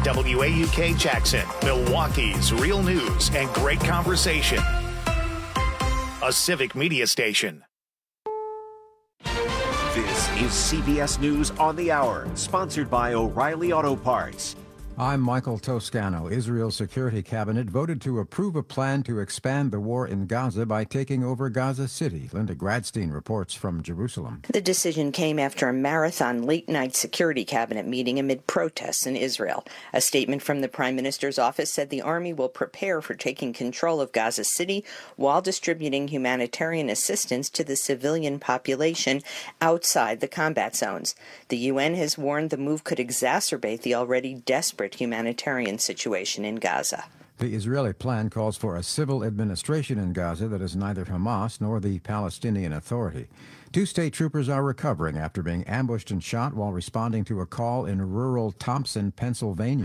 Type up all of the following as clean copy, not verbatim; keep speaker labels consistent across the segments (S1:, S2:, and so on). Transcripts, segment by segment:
S1: WAUK Jackson, Milwaukee's real news and great conversation. A civic media station.
S2: This is CBS News on the Hour, sponsored by O'Reilly Auto Parts.
S3: I'm Michael Toscano. Israel's Security Cabinet voted to approve a plan to expand the war in Gaza by taking over Gaza City. Linda Gradstein reports from Jerusalem.
S4: The decision came after a marathon late-night Security Cabinet meeting amid protests in Israel. A statement from the Prime Minister's office said the army will prepare for taking control of Gaza City while distributing humanitarian assistance to the civilian population outside the combat zones. The UN has warned the move could exacerbate the already desperate humanitarian situation in Gaza.
S3: The Israeli plan calls for a civil administration in Gaza that is neither Hamas nor the Palestinian Authority. 2 state troopers are recovering after being ambushed and shot while responding to a call in rural Thompson, Pennsylvania.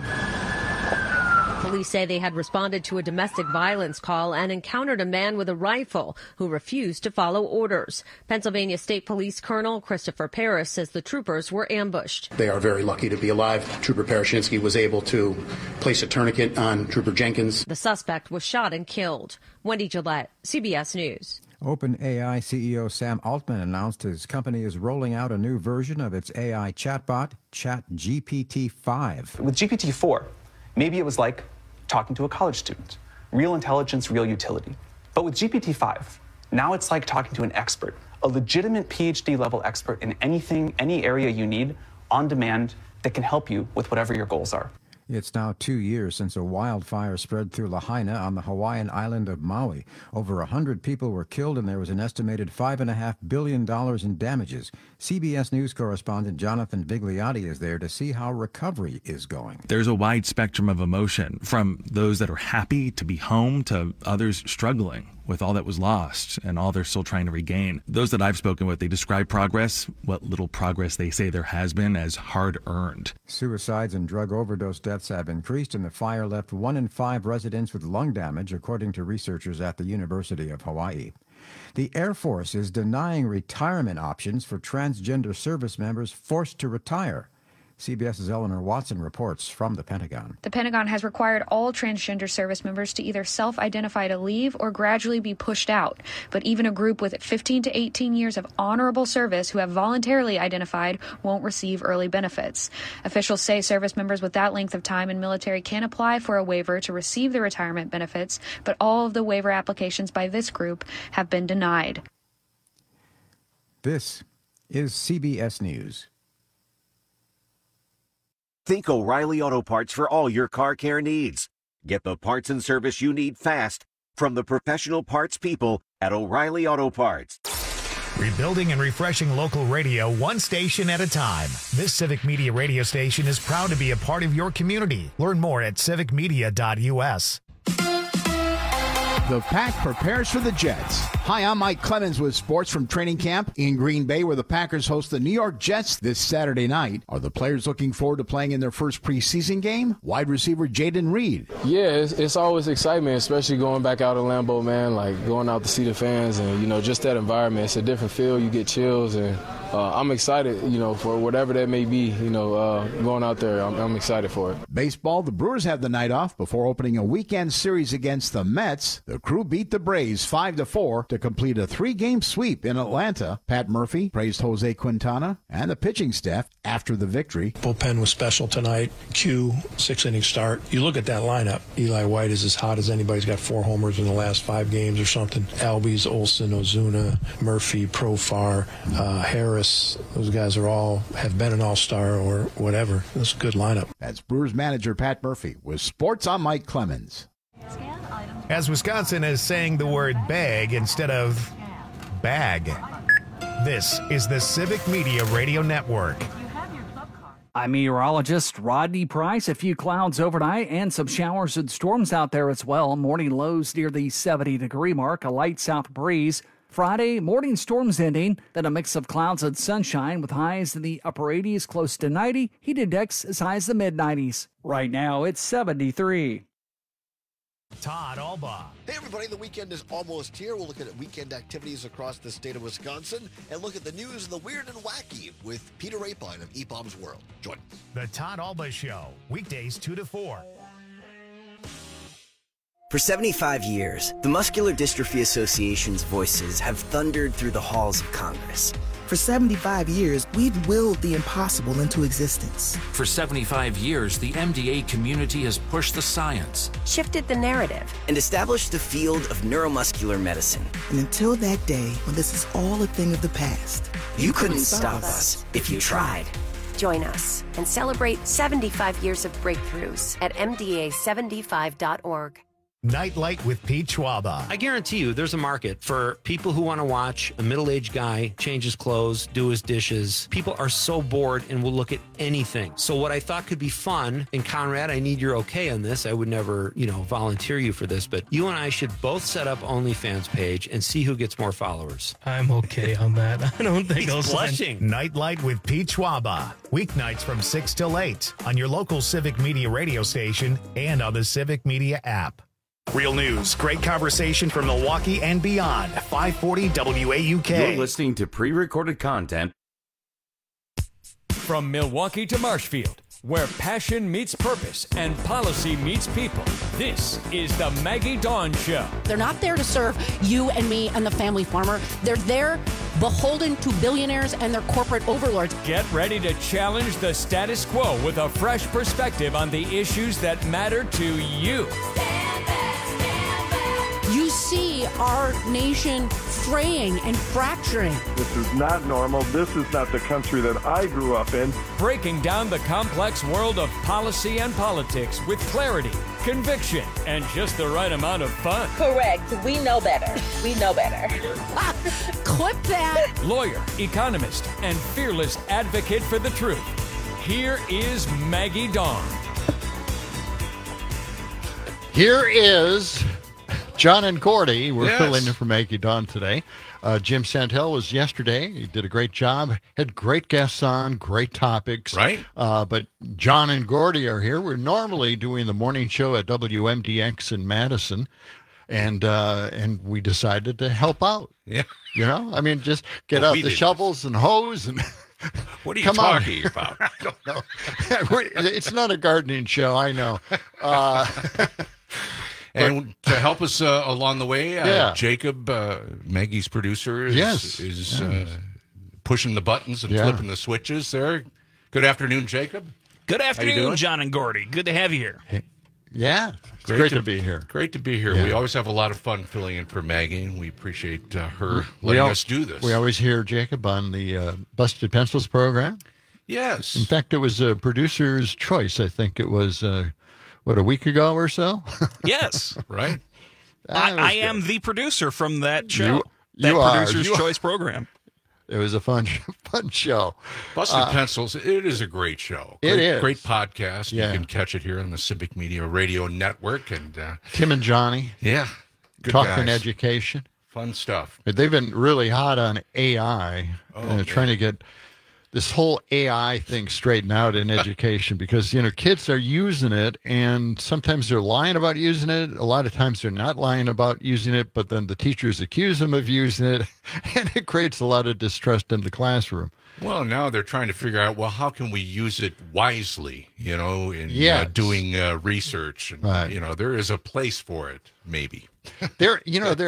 S5: Police say they had responded to a domestic violence call and encountered a man with a rifle who refused to follow orders. Pennsylvania State Police Colonel Christopher Paris says the troopers were ambushed.
S6: They are very lucky to be alive. Trooper Parashinsky was able to place a tourniquet on Trooper Jenkins.
S5: The suspect was shot and killed. Wendy Gillette, CBS News.
S3: OpenAI CEO Sam Altman announced his company is rolling out a new version of its AI chatbot, ChatGPT-5.
S7: With GPT-4, maybe it was like talking to a college student. Real intelligence, real utility. But with GPT-5, now it's like talking to an expert, a legitimate PhD-level expert in anything, any area you need, on demand, that can help you with whatever your goals are.
S3: It's now 2 years since a wildfire spread through Lahaina on the Hawaiian island of Maui. Over 100 people were killed, and there was an estimated $5.5 billion in damages. CBS News correspondent Jonathan Vigliotti is there to see how recovery is going.
S8: There's a wide spectrum of emotion, from those that are happy to be home to others struggling with all that was lost and all they're still trying to regain. Those that I've spoken with, they describe progress, what little progress they say there has been, as hard-earned.
S3: Suicides and drug overdose deaths have increased, and the fire left 1 in 5 residents with lung damage, according to researchers at the University of Hawaii. The Air Force is denying retirement options for transgender service members forced to retire. CBS's Eleanor Watson reports from the Pentagon.
S9: The Pentagon has required all transgender service members to either self-identify to leave or gradually be pushed out. But even a group with 15 to 18 years of honorable service who have voluntarily identified won't receive early benefits. Officials say service members with that length of time in military can apply for a waiver to receive the retirement benefits, but all of the waiver applications by this group have been denied.
S3: This is CBS News.
S2: Think O'Reilly Auto Parts for all your car care needs. Get the parts and service you need fast from the professional parts people at O'Reilly Auto Parts.
S1: Rebuilding and refreshing local radio one station at a time. This Civic Media radio station is proud to be a part of your community. Learn more at civicmedia.us.
S10: The Pack prepares for the Jets. Hi, I'm Mike Clemens with sports from training camp in Green Bay, where the Packers host the New York Jets this Saturday night. Are the players looking forward to playing in their first preseason game? Wide receiver Jaden Reed.
S11: Yeah, it's always excitement, especially going back out to Lambeau, man, like going out to see the fans and, just that environment. It's a different feel. You get chills, and I'm excited, for whatever that may be, going out there. I'm excited for it.
S10: Baseball, the Brewers have the night off before opening a weekend series against the Mets. The Crew beat the Braves 5-4 to complete a 3-game sweep in Atlanta. Pat Murphy praised Jose Quintana and the pitching staff after the victory.
S12: Bullpen was special tonight. Q, 6-inning start. You look at that lineup. Eli White is as hot as anybody's got 4 homers in the last 5 games or something. Albies, Olsen, Ozuna, Murphy, Profar, Harris. Those guys have been an all-star or whatever. It's a good lineup.
S10: That's Brewers manager Pat Murphy with Sports. I'm Mike Clemens.
S1: As Wisconsin is saying the word bag instead of bag. This is the Civic Media Radio Network.
S13: I'm meteorologist Rodney Price. A few clouds overnight and some showers and storms out there as well. Morning lows near the 70-degree mark, a light south breeze. Friday, morning storms ending, then a mix of clouds and sunshine with highs in the upper 80s close to 90, heat index as high as the mid-90s. Right now, it's 73.
S1: Todd Alba.
S14: Hey everybody, the weekend is almost here. We'll look at weekend activities across the state of Wisconsin and look at the news and the weird and wacky with Peter Rapine of EPOM's World. Join us.
S1: The Todd Alba Show, weekdays 2 to 4.
S15: For 75 years, the Muscular Dystrophy Association's voices have thundered through the halls of Congress.
S16: For 75 years, we've willed the impossible into existence.
S17: For 75 years, the MDA community has pushed the science,
S15: shifted the narrative, and established the field of neuromuscular medicine.
S16: And until that day when this is all a thing of the past,
S15: you couldn't stop us if you tried.
S18: Join us and celebrate 75 years of breakthroughs at MDA75.org.
S1: Nightlight with Pete Schwaba.
S19: I guarantee you there's a market for people who want to watch a middle-aged guy change his clothes, do his dishes. People are so bored and will look at anything. So what I thought could be fun, and Conrad, I need your okay on this. I would never, volunteer you for this, but you and I should both set up OnlyFans page and see who gets more followers.
S20: I'm okay on that. I don't think I'll
S19: blushing.
S1: Nightlight with Pete Schwaba. Weeknights from 6 till 8 on your local Civic Media radio station and on the Civic Media app. Real news, great conversation from Milwaukee and beyond. 540 WAUK.
S21: You're listening to pre-recorded content.
S22: From Milwaukee to Marshfield, where passion meets purpose and policy meets people, this is the Maggie Dawn Show.
S23: They're not there to serve you and me and the family farmer. They're there beholden to billionaires and their corporate overlords.
S22: Get ready to challenge the status quo with a fresh perspective on the issues that matter to you.
S23: You see our nation fraying and fracturing.
S24: This is not normal. This is not the country that I grew up in.
S22: Breaking down the complex world of policy and politics with clarity, conviction, and just the right amount of fun.
S25: Correct. We know better. We know better.
S23: Clip that.
S22: Lawyer, economist, and fearless advocate for the truth. Here is Maggie Dawn.
S26: Here is John and Gordy. We're filling in for Maggie Dawn today. Jim Santel was yesterday. He did a great job. Had great guests on, great topics.
S27: Right.
S26: But John and Gordy are here. We're normally doing the morning show at WMDX in Madison, and we decided to help out.
S27: Yeah.
S26: Just get out the shovels and hose and
S27: what are you talking about?
S26: I don't know. It's not a gardening show, I know.
S27: And to help us along the way, Jacob, Maggie's producer, is pushing the buttons and flipping the switches there. Good afternoon, Jacob.
S28: Good afternoon, John and Gordy. Good to have you here.
S26: Yeah, it's great to be here.
S27: Great to be here. Yeah. We always have a lot of fun filling in for Maggie, and we appreciate her letting us do this.
S26: We always hear Jacob on the Busted Pencils program.
S27: Yes.
S26: In fact, it was a producer's choice. I think it was... a week ago or so?
S28: Yes.
S27: Right?
S28: I am the producer from that show.
S26: You
S28: Producer's Choice program.
S26: It was a fun show.
S27: Busted Pencils, it is a great show.
S26: It is.
S27: Great podcast. Yeah. You can catch it here on the Civic Media Radio Network. And
S26: Tim and Johnny.
S27: Yeah. Good
S26: talking
S27: guys.
S26: Education.
S27: Fun stuff.
S26: They've been really hot on AI. Trying to get this whole AI thing straightened out in education because, kids are using it and sometimes they're lying about using it. A lot of times they're not lying about using it, but then the teachers accuse them of using it and it creates a lot of distrust in the classroom.
S27: Well, now they're trying to figure out, how can we use it wisely, in doing research. And, there is a place for it, maybe.
S26: There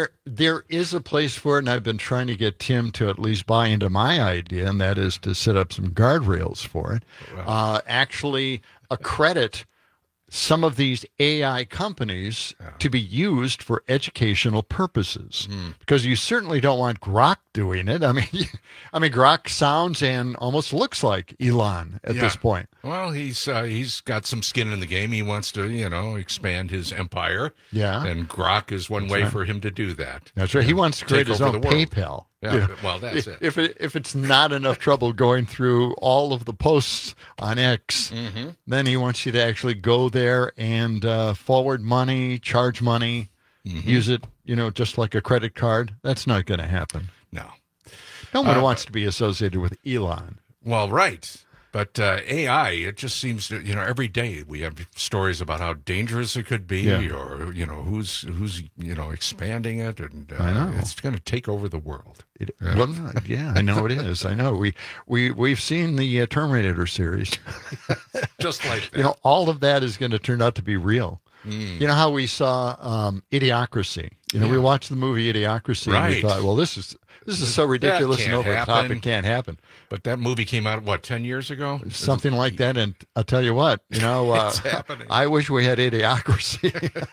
S26: is a place for it, and I've been trying to get Tim to at least buy into my idea, and that is to set up some guardrails for it. Actually accredit some of these AI companies to be used for educational purposes, because you certainly don't want Grok doing it. I mean, Grok sounds and almost looks like Elon at this point.
S27: Well, he's got some skin in the game. He wants to, expand his empire.
S26: Yeah,
S27: and Grok is one way for him to do that.
S26: That's right. He wants to create his own PayPal.
S27: Yeah, well, that's it.
S26: If it's not enough trouble going through all of the posts on X, then he wants you to actually go there and forward money, charge money, use it, just like a credit card. That's not going to happen.
S27: No.
S26: No one wants to be associated with Elon.
S27: Well, right. But AI, it just seems to, every day we have stories about how dangerous it could be, or who's expanding it, and
S26: I know.
S27: It's going to take over the world.
S26: I know it is. I know we've seen the Terminator series,
S27: just like that.
S26: All of that is going to turn out to be real. You know how we saw Idiocracy. We watched the movie Idiocracy, and we thought, well, this is so ridiculous and over the top, it can't happen.
S27: But that movie came out, 10 years ago?
S26: Something like that, and I'll tell you what,
S27: it's happening.
S26: I wish we had Idiocracy.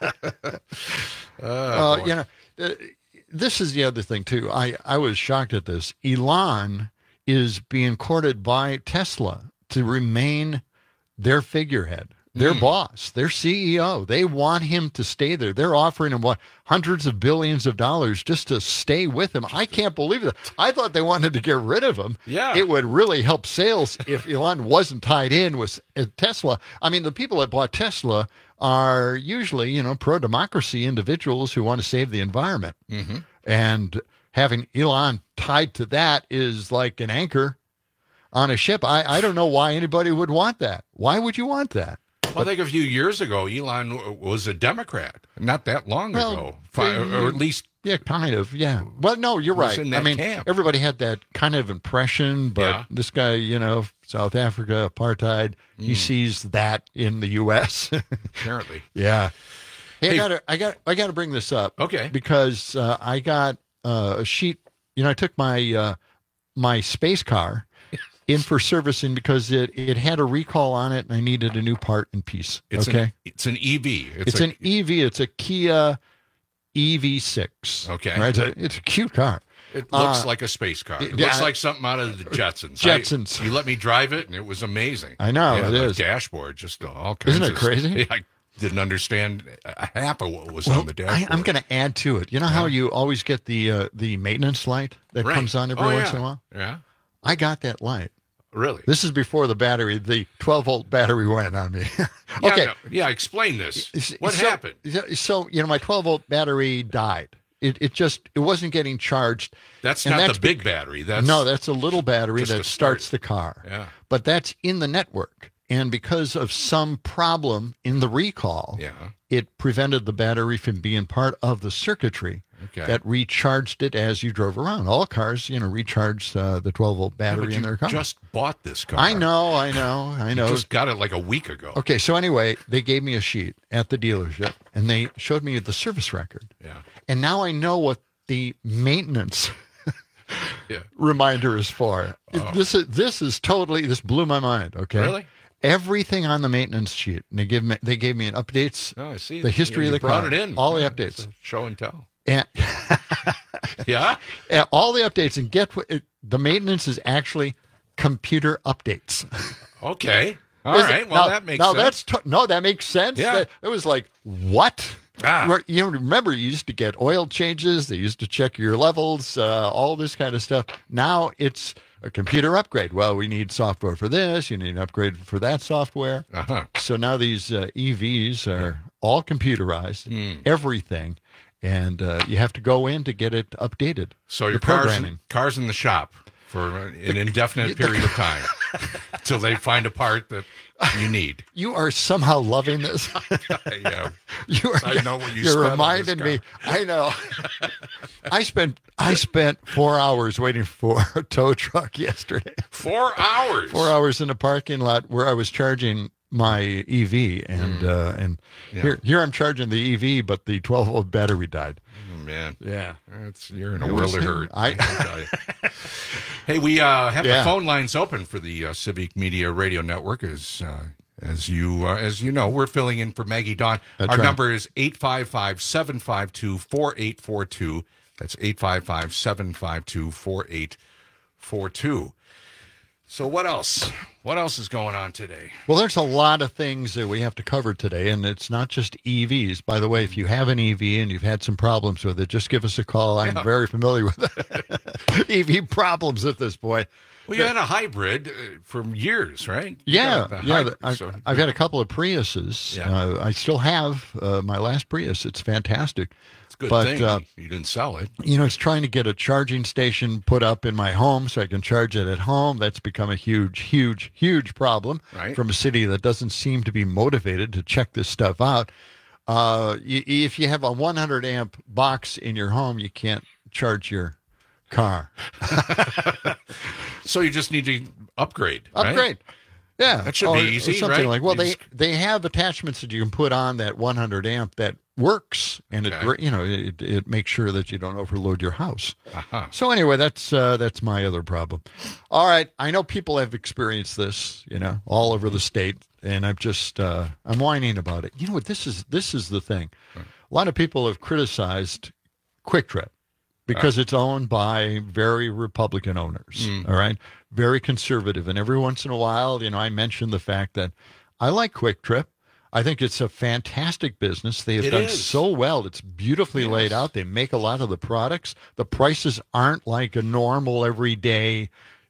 S26: This is the other thing, too. I was shocked at this. Elon is being courted by Tesla to remain their figurehead. Their boss, their CEO, they want him to stay there. They're offering him hundreds of billions of dollars just to stay with him. I can't believe that. I thought they wanted to get rid of him.
S27: Yeah.
S26: It would really help sales if Elon wasn't tied in with Tesla. I mean, the people that bought Tesla are usually, pro-democracy individuals who want to save the environment.
S27: Mm-hmm.
S26: And having Elon tied to that is like an anchor on a ship. I don't know why anybody would want that. Why would you want that?
S27: Well, I think a few years ago, Elon was a Democrat, not that long ago, or at least...
S26: Yeah, kind of, yeah. Well, no, you're right.
S27: In that camp.
S26: Everybody had that kind of impression, but this guy, South Africa, apartheid, he sees that in the U.S.
S27: Apparently.
S26: Yeah. Hey, I got to bring this up.
S27: Okay.
S26: Because I got a sheet, I took my space car in for servicing because it had a recall on it and I needed a new part and piece.
S27: It's an EV.
S26: It's an EV. It's a Kia EV6.
S27: Okay.
S26: Right? It's a cute car.
S27: It looks like a space car. It looks like something out of the Jetsons. You let me drive it and it was amazing.
S26: I know, it is.
S27: Dashboard, just all kinds
S26: of... Isn't it crazy?
S27: I didn't understand half of what was on the dashboard.
S26: I'm going to add to it. You know how you always get the maintenance light that comes on every once in a while?
S27: Yeah.
S26: I got that light.
S27: Really?
S26: This is before the 12-volt battery went on me. Okay.
S27: Explain this. What happened?
S26: So, my 12-volt battery died. It wasn't getting charged.
S27: That's the big battery.
S26: That's a little battery that starts the car.
S27: Yeah.
S26: But that's in the network. And because of some problem in the recall, it prevented the battery from being part of the circuitry that recharged it as you drove around. All cars, recharge the 12-volt battery in their car.
S27: You just bought this car.
S26: I know.
S27: You just got it like a week ago.
S26: Okay, so anyway, they gave me a sheet at the dealership, and they showed me the service record.
S27: Yeah.
S26: And now I know what the maintenance reminder is for.
S27: Oh.
S26: This blew my mind, okay?
S27: Really?
S26: Everything on the maintenance sheet. And they gave me an updates.
S27: Oh, I see.
S26: The history of the car.
S27: Brought it in.
S26: All the updates.
S27: Show and tell.
S26: And
S27: yeah?
S26: And all the updates. And the maintenance is actually computer updates.
S27: Okay. All right. Well, that makes sense.
S26: That makes sense.
S27: Yeah.
S26: It was like, what? Remember, you used to get oil changes. They used to check your levels, all this kind of stuff. Now it's a computer upgrade. Well, we need software for this. You need an upgrade for that software. So now these EVs are all computerized, everything. And you have to go in to get it updated.
S27: So your car's in the shop for an indefinite period of time until they find a part that you need.
S26: You are somehow loving this.
S27: Yeah.
S26: I know what you're reminding me. I know. I spent 4 hours waiting for a tow truck yesterday.
S27: 4 hours?
S26: 4 hours in a parking lot where I was charging my EV, and here I'm charging the EV, but the 12-volt battery died.
S27: Oh, man.
S26: Yeah.
S27: You're in a world of hurt. Hey, we have the phone lines open for the Civic Media Radio Network. As you know, we're filling in for Maggie Dawn. Our number is 855-752-4842. That's 855-752-4842. So what else? What else is going on today?
S26: Well, there's a lot of things that we have to cover today, and it's not just EVs. By the way, if you have an EV and you've had some problems with it, just give us a call. I'm very familiar with EV problems at this point.
S27: Well, you had a hybrid for years, right?
S26: I've had a couple of Priuses.
S27: Yeah.
S26: I still have my last Prius. It's fantastic.
S27: a good thing you didn't sell it.
S26: It's trying to get a charging station put up in my home so I can charge it at home. That's become a huge, huge, huge problem from a city that doesn't seem to be motivated to check this stuff out. If you have a 100-amp box in your home, you can't charge your car.
S27: So you just need to upgrade, right?
S26: Upgrade. Yeah.
S27: That should be easy,
S26: something
S27: right?
S26: like, well, they have attachments that you can put on that 100-amp that works, and it makes sure that you don't overload your house.
S27: Uh-huh.
S26: So anyway, that's my other problem. All right, I know people have experienced this, all over the state, and I'm whining about it. You know what? This is the thing. A lot of people have criticized Quick Trip because it's owned by very Republican owners. All right, very conservative, and every once in a while, I mention the fact that I like Quick Trip. I think it's a fantastic business. They have done so well. It's beautifully laid out. They make a lot of the products. The prices aren't like a normal, everyday,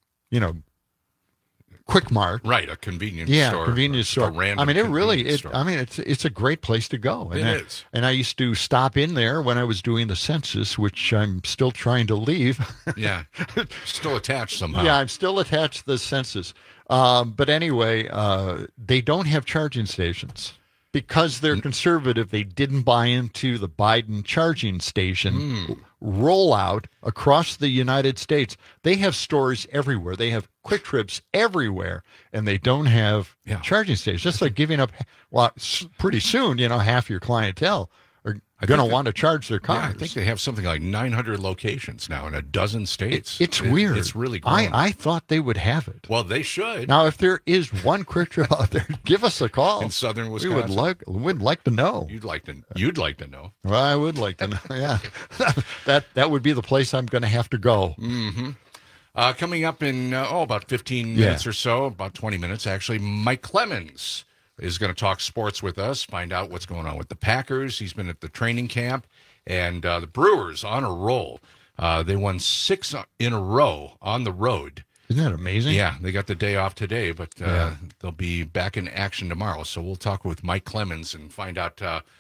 S26: Quick Mart.
S27: Right, a convenience store.
S26: Yeah, convenience store. It's a great place to go.
S27: It is.
S26: And I used to stop in there when I was doing the census, which I'm still trying to leave.
S27: Yeah, still attached somehow.
S26: Yeah, I'm still attached to the census. But anyway, they don't have charging stations. Because they're conservative, they didn't buy into the Biden charging station rollout across the United States. They have stores everywhere. They have Quick Trips everywhere, and they don't have charging stations. Just like giving up, pretty soon, half your clientele are going to want to charge their cars.
S27: Yeah, I think they have something like 900 locations now in a dozen states.
S26: It's weird.
S27: It's really growing.
S26: I thought they would have it.
S27: Well, they should.
S26: Now, if there is one Quick Trip out there, give us a call.
S27: In southern Wisconsin.
S26: We would like to know.
S27: You'd like to know.
S26: Well, I would like to know, yeah. that would be the place I'm going to have to go.
S27: Mm-hmm. Coming up in, about 15 minutes or so, about 20 minutes, actually, Mike Clemens is going to talk sports with us, find out what's going on with the Packers. He's been at the training camp, and the Brewers on a roll. They won 6 in a row on the road.
S26: Isn't that amazing?
S27: Yeah, they got the day off today, but they'll be back in action tomorrow. So we'll talk with Mike Clemens and find out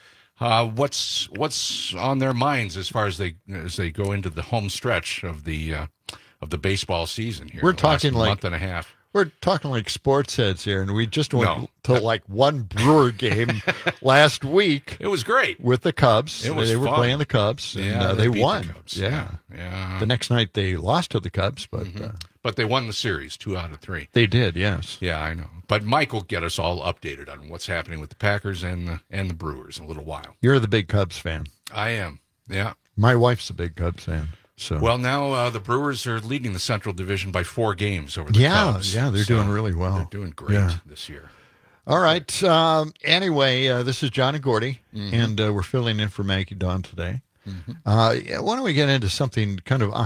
S27: what's on their minds as far as they go into the home stretch of the baseball season here.
S26: We're talking
S27: like
S26: month
S27: and a half.
S26: We're talking like sports heads here, and we just went to like one Brewer game last week.
S27: It was great
S26: with the Cubs.
S27: It was
S26: They were
S27: fun.
S26: playing the Cubs, and they won.
S27: The Cubs.
S26: Yeah.
S27: Yeah.
S26: The next night they lost to the Cubs,
S27: but they won the series 2 out of 3.
S26: They did, yes.
S27: Yeah, I know. But Mike will get us all updated on what's happening with the Packers and the Brewers in a little while.
S26: You're the big Cubs fan.
S27: I am. Yeah.
S26: My wife's a big Cubs fan. So.
S27: Well, now the Brewers are leading the Central Division by 4 games over the Cubs.
S26: Yeah, they're doing really well.
S27: They're doing great this year.
S26: All right. Anyway, this is John and Gordy, and we're filling in for Maggie Dawn today. Why don't we get into something kind of...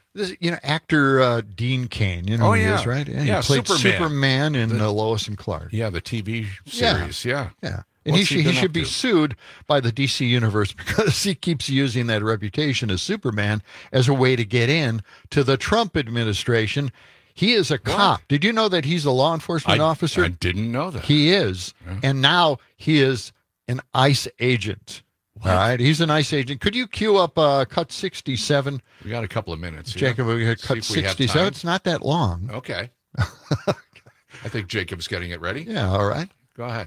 S26: actor Dean Cain, who he is, right? Yeah, he played Superman in Lois and Clark.
S27: Yeah, the TV series, yeah.
S26: And he should be sued by the DC Universe because he keeps using that reputation as Superman as a way to get in to the Trump administration. He is a cop. Did you know that he's a law enforcement officer?
S27: I didn't know that.
S26: He is. Yeah. And now he is an ICE agent. What? All right, he's an ICE agent. Could you cue up cut 67?
S27: We got a couple of minutes.
S26: Jacob, we got cut 67. It's not that long.
S27: Okay. I think Jacob's getting it ready.
S26: Yeah, all right.
S27: Go ahead.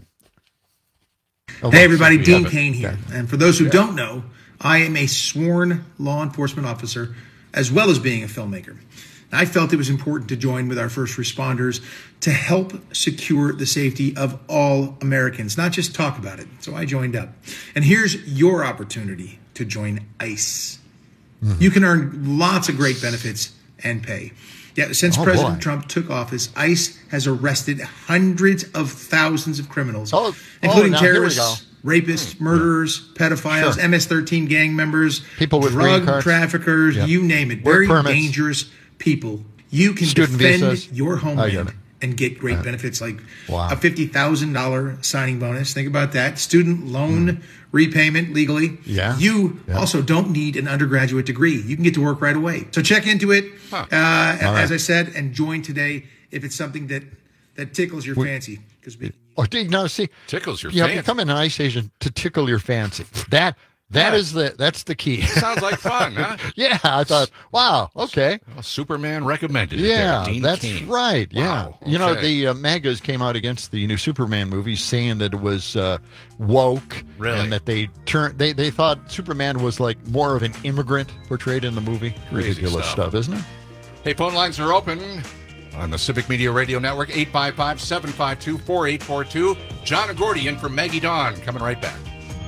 S2: Hey, everybody, Dean Cain here. And for those who don't know, I am a sworn law enforcement officer as well as being a filmmaker. I felt it was important to join with our first responders to help secure the safety of all Americans, not just talk about it. So I joined up. And here's your opportunity to join ICE. You can earn lots of great benefits and pay. Yeah, since President Trump took office, ICE has arrested hundreds of thousands of criminals, including terrorists, rapists, murderers, pedophiles, MS-13 gang members,
S26: people with
S2: drug traffickers, you name it. Very dangerous people. You can defend your homeland and get great benefits like a $50,000 signing bonus. Think about that. Student loan repayment legally. You also don't need an undergraduate degree. You can get to work right away. So check into it, as I said, and join today if it's something that tickles your fancy.
S26: Tickles your fancy.
S27: fancy.
S26: You become an ICE agent to tickle your fancy. That's the key.
S27: Sounds like fun, huh?
S26: Yeah, I thought, wow, okay.
S27: Well, Superman recommended it.
S26: Yeah,
S27: Dean
S26: that's
S27: Cain.
S26: right.
S27: Wow,
S26: Yeah,
S27: okay.
S26: the MAGAs came out against the new Superman movie, saying that it was woke,
S27: Really?
S26: and that they thought Superman was like more of an immigrant portrayed in the movie.
S27: Crazy
S26: Ridiculous stuff, isn't it?
S27: Hey, phone lines are open on the Civic Media Radio Network, 855-752-4842. John and Gordy in for Maggie Dawn. Coming right back.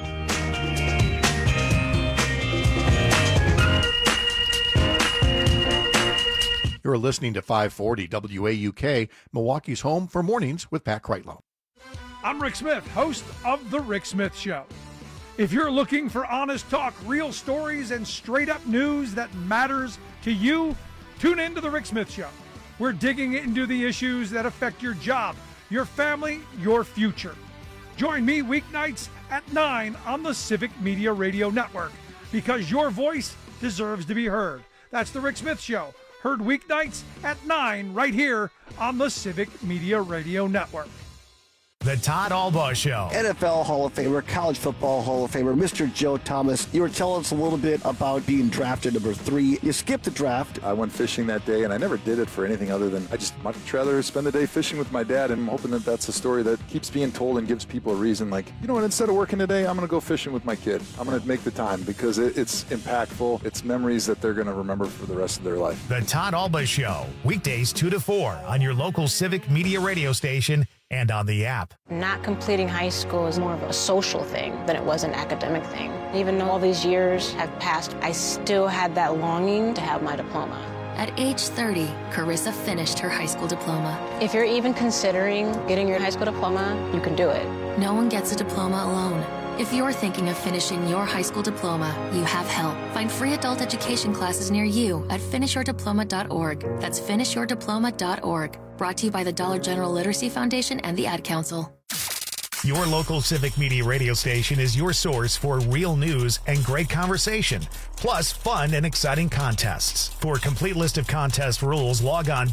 S3: You're listening to 540 WAUK, Milwaukee's home for mornings with Pat Kreitlow.
S4: I'm Rick Smith, host of The Rick Smith Show. If you're looking for honest talk, real stories, and straight-up news that matters to you, tune in to The Rick Smith Show. We're digging into the issues that affect your job, your family, your future. Join me weeknights at 9 on the Civic Media Radio Network, because your voice deserves to be heard. That's The Rick Smith Show, heard weeknights at 9 right here on the Civic Media Radio Network.
S1: The Todd Albaugh Show.
S5: NFL Hall of Famer, college football Hall of Famer, Mr. Joe Thomas. You were telling us a little bit about being drafted number 3. You skipped the draft.
S6: I went fishing that day, and I never did it for anything other than I just much rather spend the day fishing with my dad, and I'm hoping that that's a story that keeps being told and gives people a reason, like, you know what, instead of working today, I'm going to go fishing with my kid. I'm going to make the time because it's impactful. It's memories that they're going to remember for the rest of their life.
S1: The Todd Albaugh Show, weekdays 2 to 4 on your local Civic Media radio station and on the app.
S7: Not completing high school is more of a social thing than it was an academic thing. Even though all these years have passed, I still had that longing to have my diploma.
S8: At age 30, Carissa finished her high school diploma.
S7: If you're even considering getting your high school diploma, you can do it.
S8: No one gets a diploma alone. If you're thinking of finishing your high school diploma, you have help. Find free adult education classes near you at finishyourdiploma.org. That's finishyourdiploma.org. Brought to you by the Dollar General Literacy Foundation and the Ad Council.
S1: Your local Civic Media radio station is your source for real news and great conversation, plus fun and exciting contests. For a complete list of contest rules, log on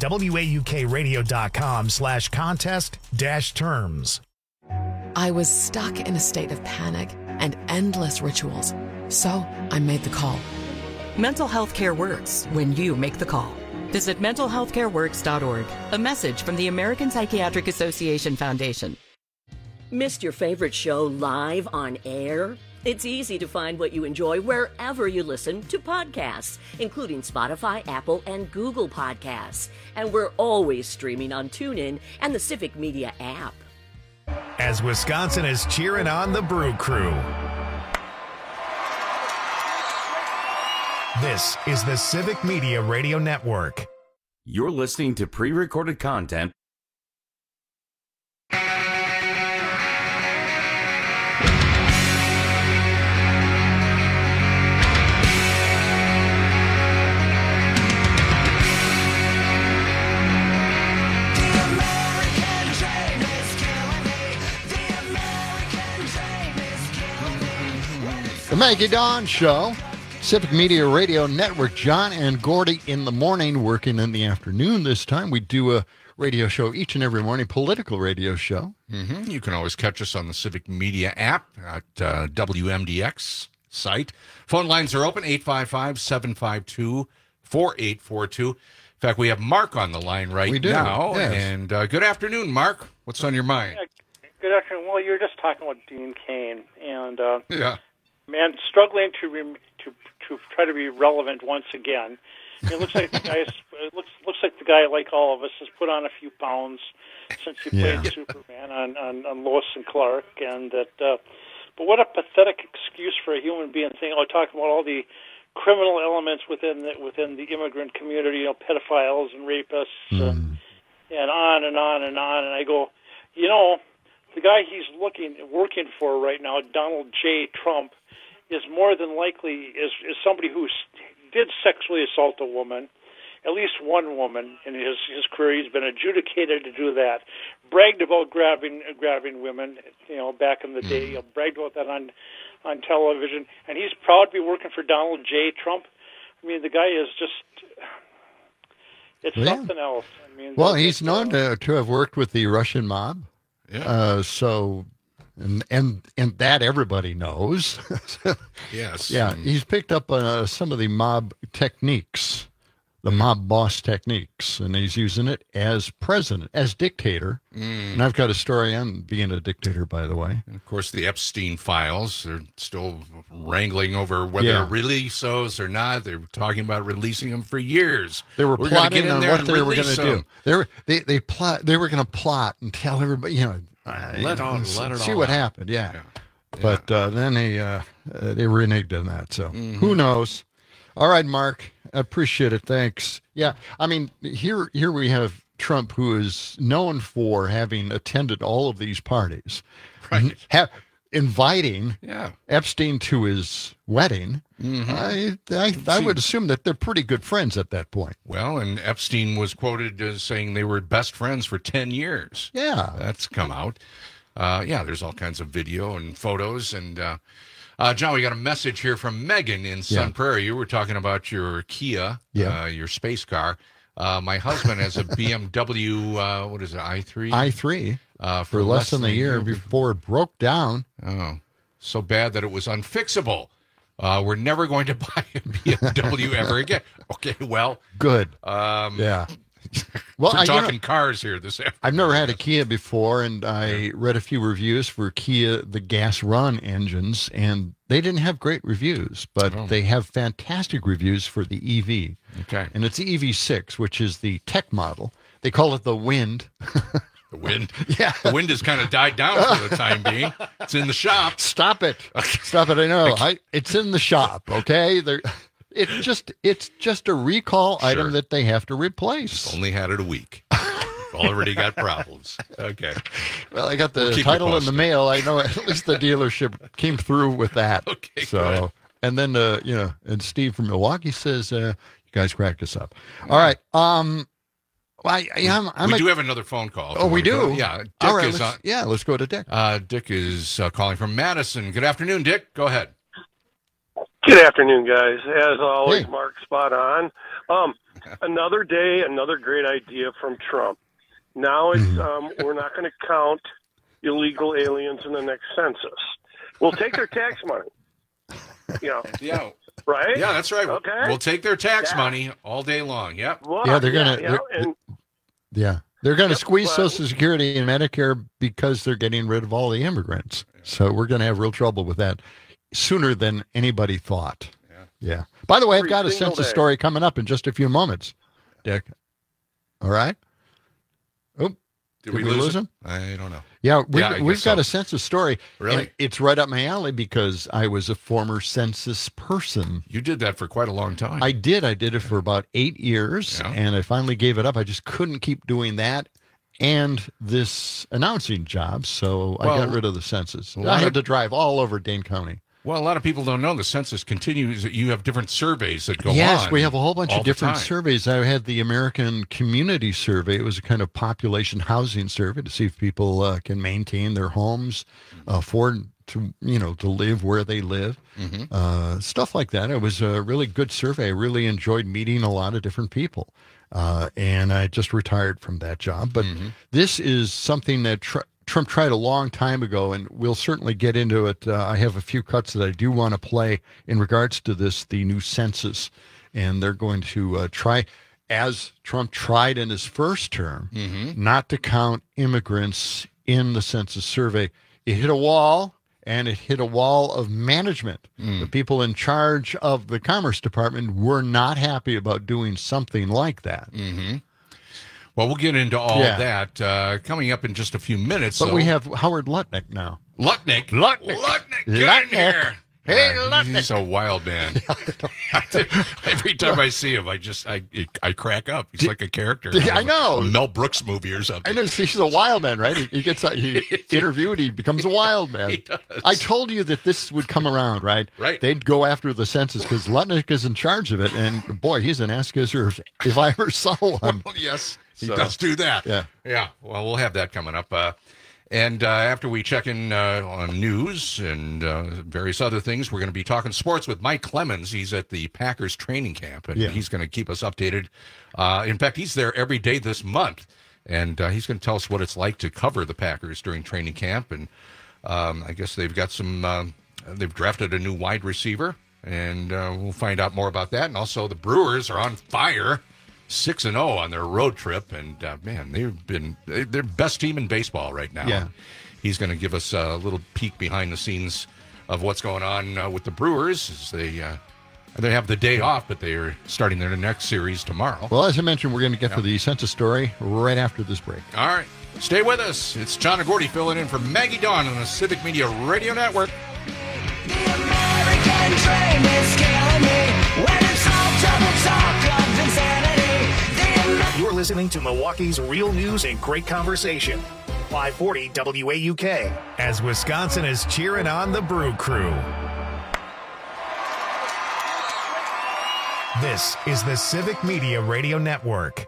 S1: waukradio.com/contest-terms.
S9: I was stuck in a state of panic and endless rituals, so I made the call.
S11: Mental health care works when you make the call. Visit mentalhealthcareworks.org. A message from the American Psychiatric Association Foundation.
S29: Missed your favorite show live on air? It's easy to find what you enjoy wherever you listen to podcasts, including Spotify, Apple, and Google Podcasts. And we're always streaming on TuneIn and the Civic Media app.
S1: As Wisconsin is cheering on the Brew Crew. This is the Civic Media Radio Network.
S21: You're listening to pre-recorded content.
S26: The Maggie Dawn Show, Civic Media Radio Network. John and Gordy in the morning, working in the afternoon this time. We do a radio show each and every morning, political radio show.
S27: Mm-hmm. You can always catch us on the Civic Media app at WMDX site. Phone lines are open, 855-752-4842. In fact, we have Mark on the line right now.
S26: Yes.
S27: And good afternoon, Mark. What's on your mind?
S30: Good afternoon. Well, you're just talking about Dean Cain, and
S27: yeah.
S30: Man, struggling to try to be relevant once again. It looks like the guy. looks like the guy, like all of us, has put on a few pounds since he played Superman on Lois and Clark, and that. But what a pathetic excuse for a human being saying, talking about all the criminal elements within the immigrant community, pedophiles and rapists, and on and on and on. And I go, the guy he's working for right now, Donald J. Trump, is more than likely is somebody who did sexually assault a woman, at least one woman in his career. He's been adjudicated to do that. Bragged about grabbing women, back in the day. Bragged about that on television, and he's proud to be working for Donald J. Trump. I mean, the guy is just—it's something else. I mean,
S26: he's known to have worked with the Russian mob.
S27: Yeah.
S26: So and that everybody knows.
S27: Yes.
S26: Yeah, he's picked up some of the mob techniques, the mob boss techniques, and he's using it as president, as dictator. And I've got a story on being a dictator, by the way.
S27: And of course, the Epstein files, they're still wrangling over whether to release those or not. They were talking about releasing them for years.
S26: They were plotting on what they were going to do. They were going to plot and tell everybody,
S27: let it
S26: see
S27: all
S26: what
S27: out.
S26: happened. Yeah. But then they reneged on that. So who knows? All right, Mark. I appreciate it. Thanks. Yeah. I mean, here we have Trump, who is known for having attended all of these parties,
S27: right?
S26: Inviting Epstein to his wedding. I would assume that they're pretty good friends at that point.
S27: Well, and Epstein was quoted as saying they were best friends for 10 years.
S26: Yeah.
S27: That's come out. There's all kinds of video and photos. And, John, we got a message here from Megan in Sun Prairie. You were talking about your Kia, your space car. My husband has a BMW, what is it, i3?
S26: i3. For less than a year before it broke down.
S27: Oh, so bad that it was unfixable. We're never going to buy a BMW ever again. Okay, well.
S26: Good.
S27: Well,
S26: we're
S27: talking cars here this afternoon.
S26: I've never had a Kia before, and I read a few reviews for Kia, the gas run engines, and they didn't have great reviews, but they have fantastic reviews for the EV.
S27: Okay.
S26: And it's the EV6, which is the tech model. They call it the Wind.
S27: The Wind?
S26: Yeah.
S27: The Wind has kind of died down for the time being. It's in the shop.
S26: Stop it. Stop it. I know. It's in the shop, okay? It's just a recall item that they have to replace.
S27: Only had it a week. Already got problems. Okay.
S26: Well, I got the title in the mail. I know at least the dealership came through with that.
S27: Okay.
S26: So, and then and Steve from Milwaukee says, "You guys cracked us up." All right.
S27: We do have another phone call.
S26: Oh, we do?
S27: Yeah. Dick
S26: all right.
S27: is
S26: let's go to Dick.
S27: Dick is calling from Madison. Good afternoon, Dick. Go ahead.
S24: Good afternoon, guys. As always, Mark, spot on. Another day, another great idea from Trump. Now it's we're not going to count illegal aliens in the next census. We'll take their tax money.
S27: Yeah.
S24: Right?
S27: Yeah, that's right.
S24: Okay.
S27: We'll take their tax money all day long. Yep.
S24: Well,
S26: yeah, they're going to squeeze Social Security and Medicare because they're getting rid of all the immigrants. So we're going to have real trouble with that sooner than anybody thought. Yeah. By the way, I've got a census story coming up in just a few moments, Dick. All right. Oh,
S27: did we lose him? I don't know.
S26: Yeah, we've got a census story.
S27: Really?
S26: And it's right up my alley because I was a former census person.
S27: You did that for quite a long time.
S26: I did. I did it for about 8 years, and I finally gave it up. I just couldn't keep doing that and this announcing job, so I got rid of the census. I had to drive all over Dane County.
S27: Well, a lot of people don't know the census continues. You have different surveys that go on.
S26: Yes, we have a whole bunch of different surveys. I had the American Community Survey. It was a kind of population housing survey to see if people can maintain their homes, afford to live where they live, stuff like that. It was a really good survey. I really enjoyed meeting a lot of different people, and I just retired from that job. But this is something that Trump tried a long time ago, and we'll certainly get into it. I have a few cuts that I do want to play in regards to the new census, and they're going to try, as Trump tried in his first term, not to count immigrants in the census survey. It hit a wall, and it hit a wall of management. The people in charge of the Commerce Department were not happy about doing something like that.
S27: Well, we'll get into all that coming up in just a few minutes.
S26: But we have Howard Lutnick now.
S27: Lutnick, get in here.
S26: Hey, Lutnick.
S27: He's a wild man. Every time I see him, I crack up. He's like a character.
S26: I know.
S27: A Mel Brooks movie or something.
S26: I know. He's a wild man, right? He gets interviewed. He becomes a wild man.
S27: He does.
S26: I told you that this would come around, right?
S27: Right.
S26: They'd go after the census because Lutnick is in charge of it, and boy, he's an ass-kisser if I ever saw one.
S27: Well, yes. He does do that. Yeah. Well, we'll have that coming up. And after we check in on news and various other things, we're going to be talking sports with Mike Clemens. He's at the Packers training camp, and he's going to keep us updated. In fact, he's there every day this month, and he's going to tell us what it's like to cover the Packers during training camp. And I guess they've got some. They've drafted a new wide receiver, and we'll find out more about that. And also, the Brewers are on fire, 6-0 on their road trip, and man, they're best team in baseball right now.
S26: Yeah.
S27: He's going to give us a little peek behind the scenes of what's going on with the Brewers as they have the day off, but they are starting their next series tomorrow.
S26: Well, as I mentioned, we're going to get to the census story right after this break.
S27: All right. Stay with us. It's John Agordi filling in for Maggie Dawn on the Civic Media Radio Network.
S10: The American dream is killing me when it's all double talk of insanity.
S1: You're listening to Milwaukee's real news and great conversation. 540 WAUK, as Wisconsin is cheering on the Brew Crew. This is the Civic Media Radio Network.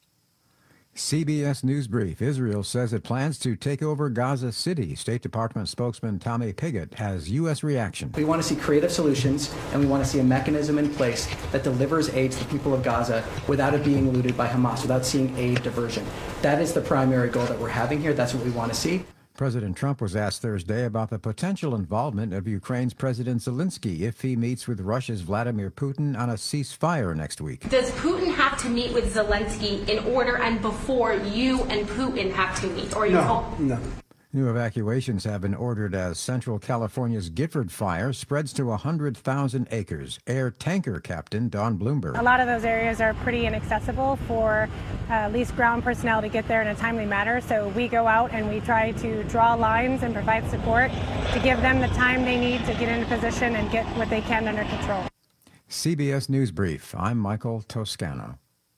S12: CBS News Brief. Israel says it plans to take over Gaza City. State Department spokesman Tommy Pigott has U.S. reaction.
S13: We want to see creative solutions, and we want to see a mechanism in place that delivers aid to the people of Gaza without it being looted by Hamas, without seeing aid diversion. That is the primary goal that we're having here. That's what we want to see.
S12: President Trump was asked Thursday about the potential involvement of Ukraine's President Zelensky if he meets with Russia's Vladimir Putin on a ceasefire next week.
S14: Does Putin have to meet with Zelensky in order and before you and Putin have to meet? Or
S12: No. New evacuations have been ordered as Central California's Gifford Fire spreads to 100,000 acres. Air tanker captain Don Bloomberg.
S15: A lot of those areas are pretty inaccessible for at least ground personnel to get there in a timely manner. So we go out and we try to draw lines and provide support to give them the time they need to get into position and get what they can under control.
S12: CBS News Brief. I'm Michael Toscano.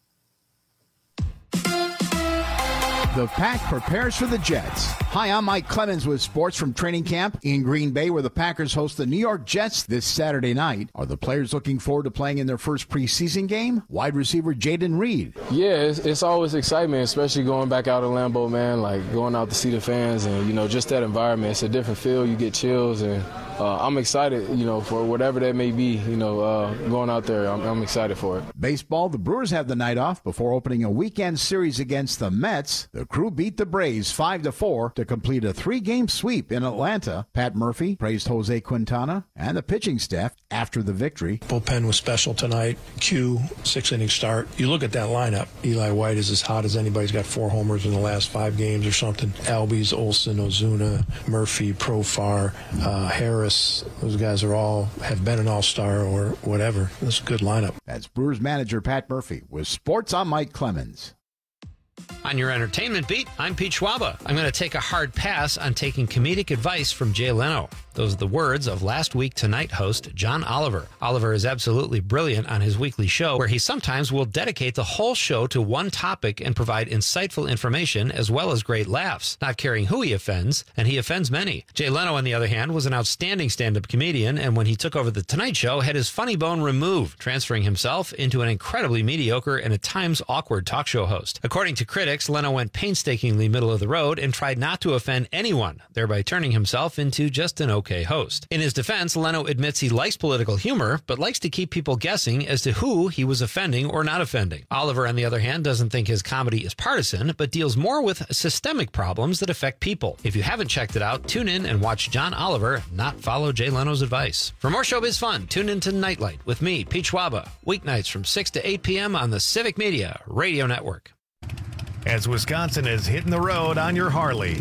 S16: The Pack prepares for the Jets. Hi, I'm Mike Clemens with sports from training camp in Green Bay, where the Packers host the New York Jets this Saturday night. Are the players looking forward to playing in their first preseason game? Wide receiver Jaden Reed.
S17: Yeah, it's always excitement, especially going back out in Lambeau, man, like going out to see the fans and, just that environment. It's a different feel. You get chills, and I'm excited, for whatever that may be, going out there. I'm excited for it.
S16: Baseball, the Brewers have the night off before opening a weekend series against the Mets. The Crew beat the Braves 5-4 to complete a 3-game sweep in Atlanta. Pat Murphy praised Jose Quintana and the pitching staff after the victory.
S18: Bullpen was special tonight. Q, 6-inning start. You look at that lineup. Eli White is as hot as anybody's got 4 homers in the last 5 games or something. Albies, Olsen, Ozuna, Murphy, Profar, Harris. Those guys have been an all-star or whatever. That's a good lineup.
S16: That's Brewers manager Pat Murphy with Sports. I'm Mike Clemens.
S19: On your entertainment beat, I'm Pete Schwaba. I'm going to take a hard pass on taking comedic advice from Jay Leno. Those are the words of Last Week Tonight host John Oliver. Oliver is absolutely brilliant on his weekly show, where he sometimes will dedicate the whole show to one topic and provide insightful information as well as great laughs, not caring who he offends, and he offends many. Jay Leno, on the other hand, was an outstanding stand-up comedian, and when he took over The Tonight Show, had his funny bone removed, transferring himself into an incredibly mediocre and at times awkward talk show host. According to critics, Leno went painstakingly middle of the road and tried not to offend anyone, thereby turning himself into just an okay host. In his defense, Leno admits he likes political humor, but likes to keep people guessing as to who he was offending or not offending. Oliver, on the other hand, doesn't think his comedy is partisan, but deals more with systemic problems that affect people. If you haven't checked it out, tune in and watch John Oliver not follow Jay Leno's advice. For more showbiz fun, tune in to Nightlight with me, Pete Schwaba, weeknights from 6 to 8 p.m. on the Civic Media Radio Network.
S1: As Wisconsin is hitting the road on your Harley.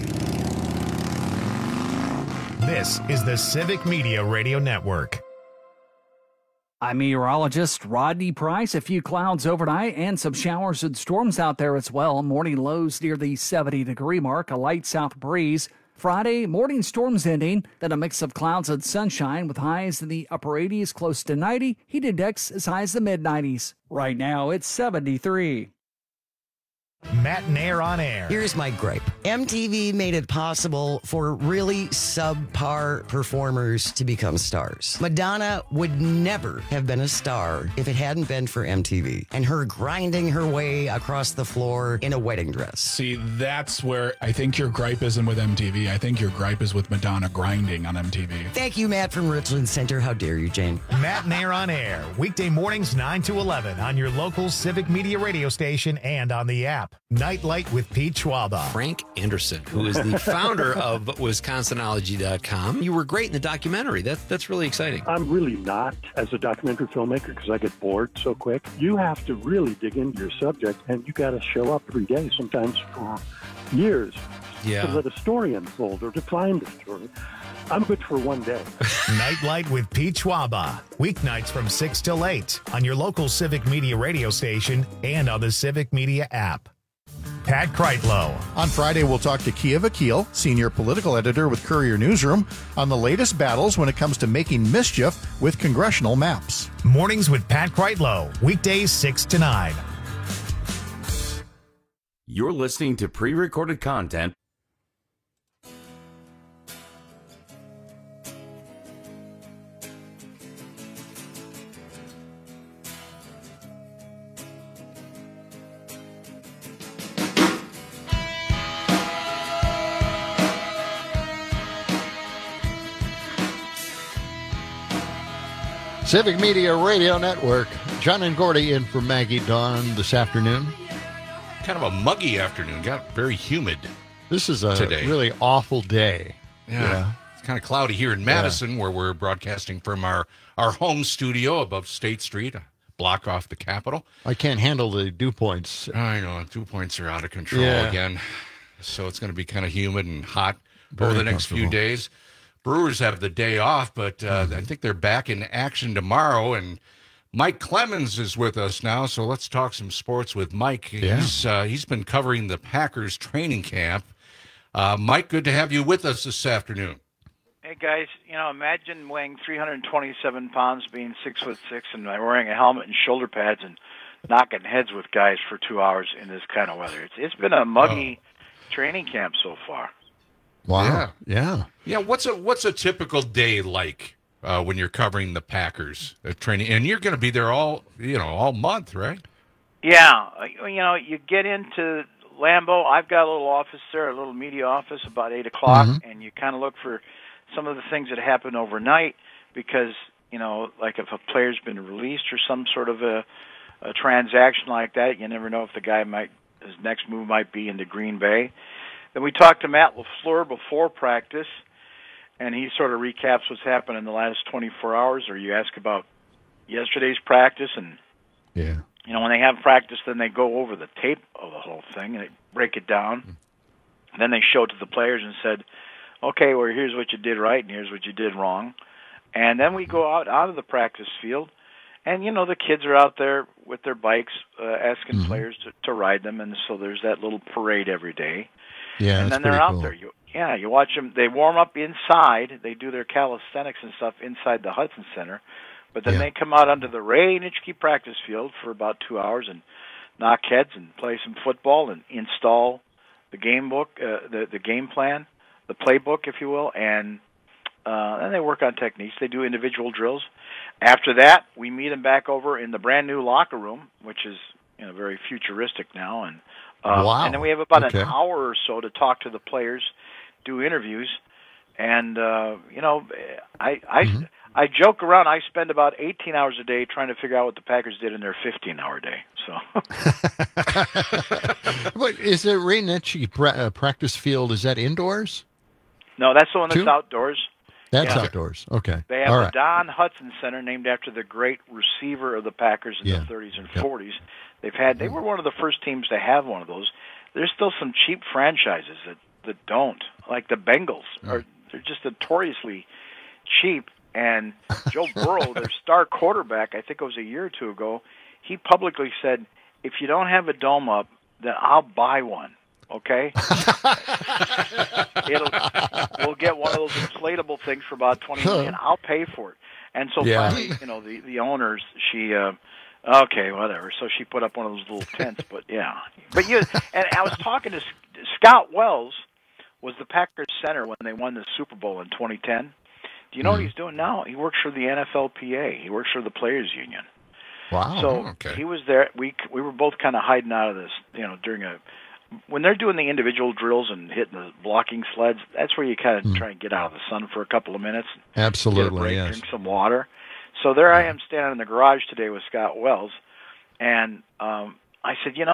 S1: This is the Civic Media Radio Network.
S20: I'm meteorologist Rodney Price. A few clouds overnight and some showers and storms out there as well. Morning lows near the 70-degree mark, a light south breeze. Friday, morning storms ending, then a mix of clouds and sunshine with highs in the upper 80s, close to 90, heat index as high as the mid-90s. Right now, it's 73.
S1: Matt Nair on air.
S31: Here's my gripe. MTV made it possible for really subpar performers to become stars. Madonna would never have been a star if it hadn't been for MTV and her grinding her way across the floor in a wedding dress.
S32: See, that's where I think your gripe isn't with MTV. I think your gripe is with Madonna grinding on MTV.
S31: Thank you, Matt from Richland Center. How dare you, Jane?
S1: Matt Nair on air. Weekday mornings 9 to 11 on your local Civic Media radio station and on the app. app. Nightlight with Pete Schwaba.
S19: Frank Anderson, who is the founder of WisconsinOlogy.com. You were great in the documentary. That's really exciting.
S2: I'm really not as a documentary filmmaker because I get bored so quick. You have to really dig into your subject, and you got to show up every day, sometimes for years, to let a story unfold or to find a story. I'm good for one day.
S1: Nightlight with Pete Schwaba. Weeknights from 6 till 8 on your local Civic Media radio station and on the Civic Media app. Pat Kreitlow.
S3: On Friday, we'll talk to Kia Vakil, senior political editor with Courier Newsroom, on the latest battles when it comes to making mischief with congressional maps.
S1: Mornings with Pat Kreitlow. Weekdays 6 to 9.
S21: You're listening to pre-recorded content.
S26: Civic Media Radio Network. John and Gordy in for Maggie Dawn this afternoon.
S27: Kind of a muggy afternoon. Got very humid.
S26: This is a
S27: today.
S26: Really awful day.
S27: Yeah. It's kind of cloudy here in Madison, where we're broadcasting from our home studio above State Street, a block off the Capitol.
S26: I can't handle the dew points.
S27: I know. Dew points are out of control again. So it's going to be kind of humid and hot over the next few days. Brewers have the day off, but I think they're back in action tomorrow. And Mike Clemens is with us now, so let's talk some sports with Mike.
S26: Yeah.
S27: He's been covering the Packers training camp. Mike, good to have you with us this afternoon.
S4: Hey, guys, imagine weighing 327 pounds, being 6'6", and wearing a helmet and shoulder pads and knocking heads with guys for 2 hours in this kind of weather. It's been a muggy training camp so far.
S26: Wow. Yeah.
S27: What's a typical day like when you're covering the Packers training? And you're going to be there all month, right?
S4: Yeah. You get into Lambeau. I've got a little office there, a little media office, about 8 o'clock, and you kind of look for some of the things that happen overnight because, like if a player's been released or some sort of a transaction like that, you never know if the guy his next move might be into Green Bay. Then we talked to Matt LaFleur before practice, and he sort of recaps what's happened in the last 24 hours, or you ask about yesterday's practice. And, when they have practice, then they go over the tape of the whole thing, and they break it down. And then they show it to the players and said, okay, well, here's what you did right, and here's what you did wrong. And then we go out of the practice field, and, the kids are out there with their bikes asking players to ride them, and so there's that little parade every day.
S26: Yeah,
S4: and then they're out there. You watch them. They warm up inside. They do their calisthenics and stuff inside the Hudson Center. But then they come out onto the Ray Nitschke practice field for about 2 hours and knock heads and play some football and install the game book, the game plan, the playbook, if you will. And then they work on techniques. They do individual drills. After that, we meet them back over in the brand new locker room, which is very futuristic now. And
S26: wow.
S4: And then we have about an hour or so to talk to the players, do interviews, and I joke around. I spend about 18 hours a day trying to figure out what the Packers did in their 15-hour day. So,
S26: but is the Ray Nitschke practice field? Is that indoors?
S4: No, that's the one that's outdoors.
S26: That's outdoors. Okay.
S4: They have the Don Hudson Center, named after the great receiver of the Packers in the 30s and 40s. They were one of the first teams to have one of those. There's still some cheap franchises that don't, like the Bengals. They're just notoriously cheap. And Joe Burrow, their star quarterback, I think it was a year or two ago, he publicly said, if you don't have a dome up, then I'll buy one. Okay? We'll get one of those inflatable things for about $20 million. I'll pay for it. And so finally, the owners, she okay, whatever. So she put up one of those little tents, but and I was talking to Scott Wells, was the Packers center when they won the Super Bowl in 2010. Do you know what he's doing now? He works for the NFLPA. He works for the Players Union.
S26: Wow.
S4: So he was there. We were both kind of hiding out of this, during when they're doing the individual drills and hitting the blocking sleds, that's where you kind of try and get out of the sun for a couple of minutes.
S26: Absolutely,
S4: get a break, drink some water. So there I am standing in the garage today with Scott Wells, and I said,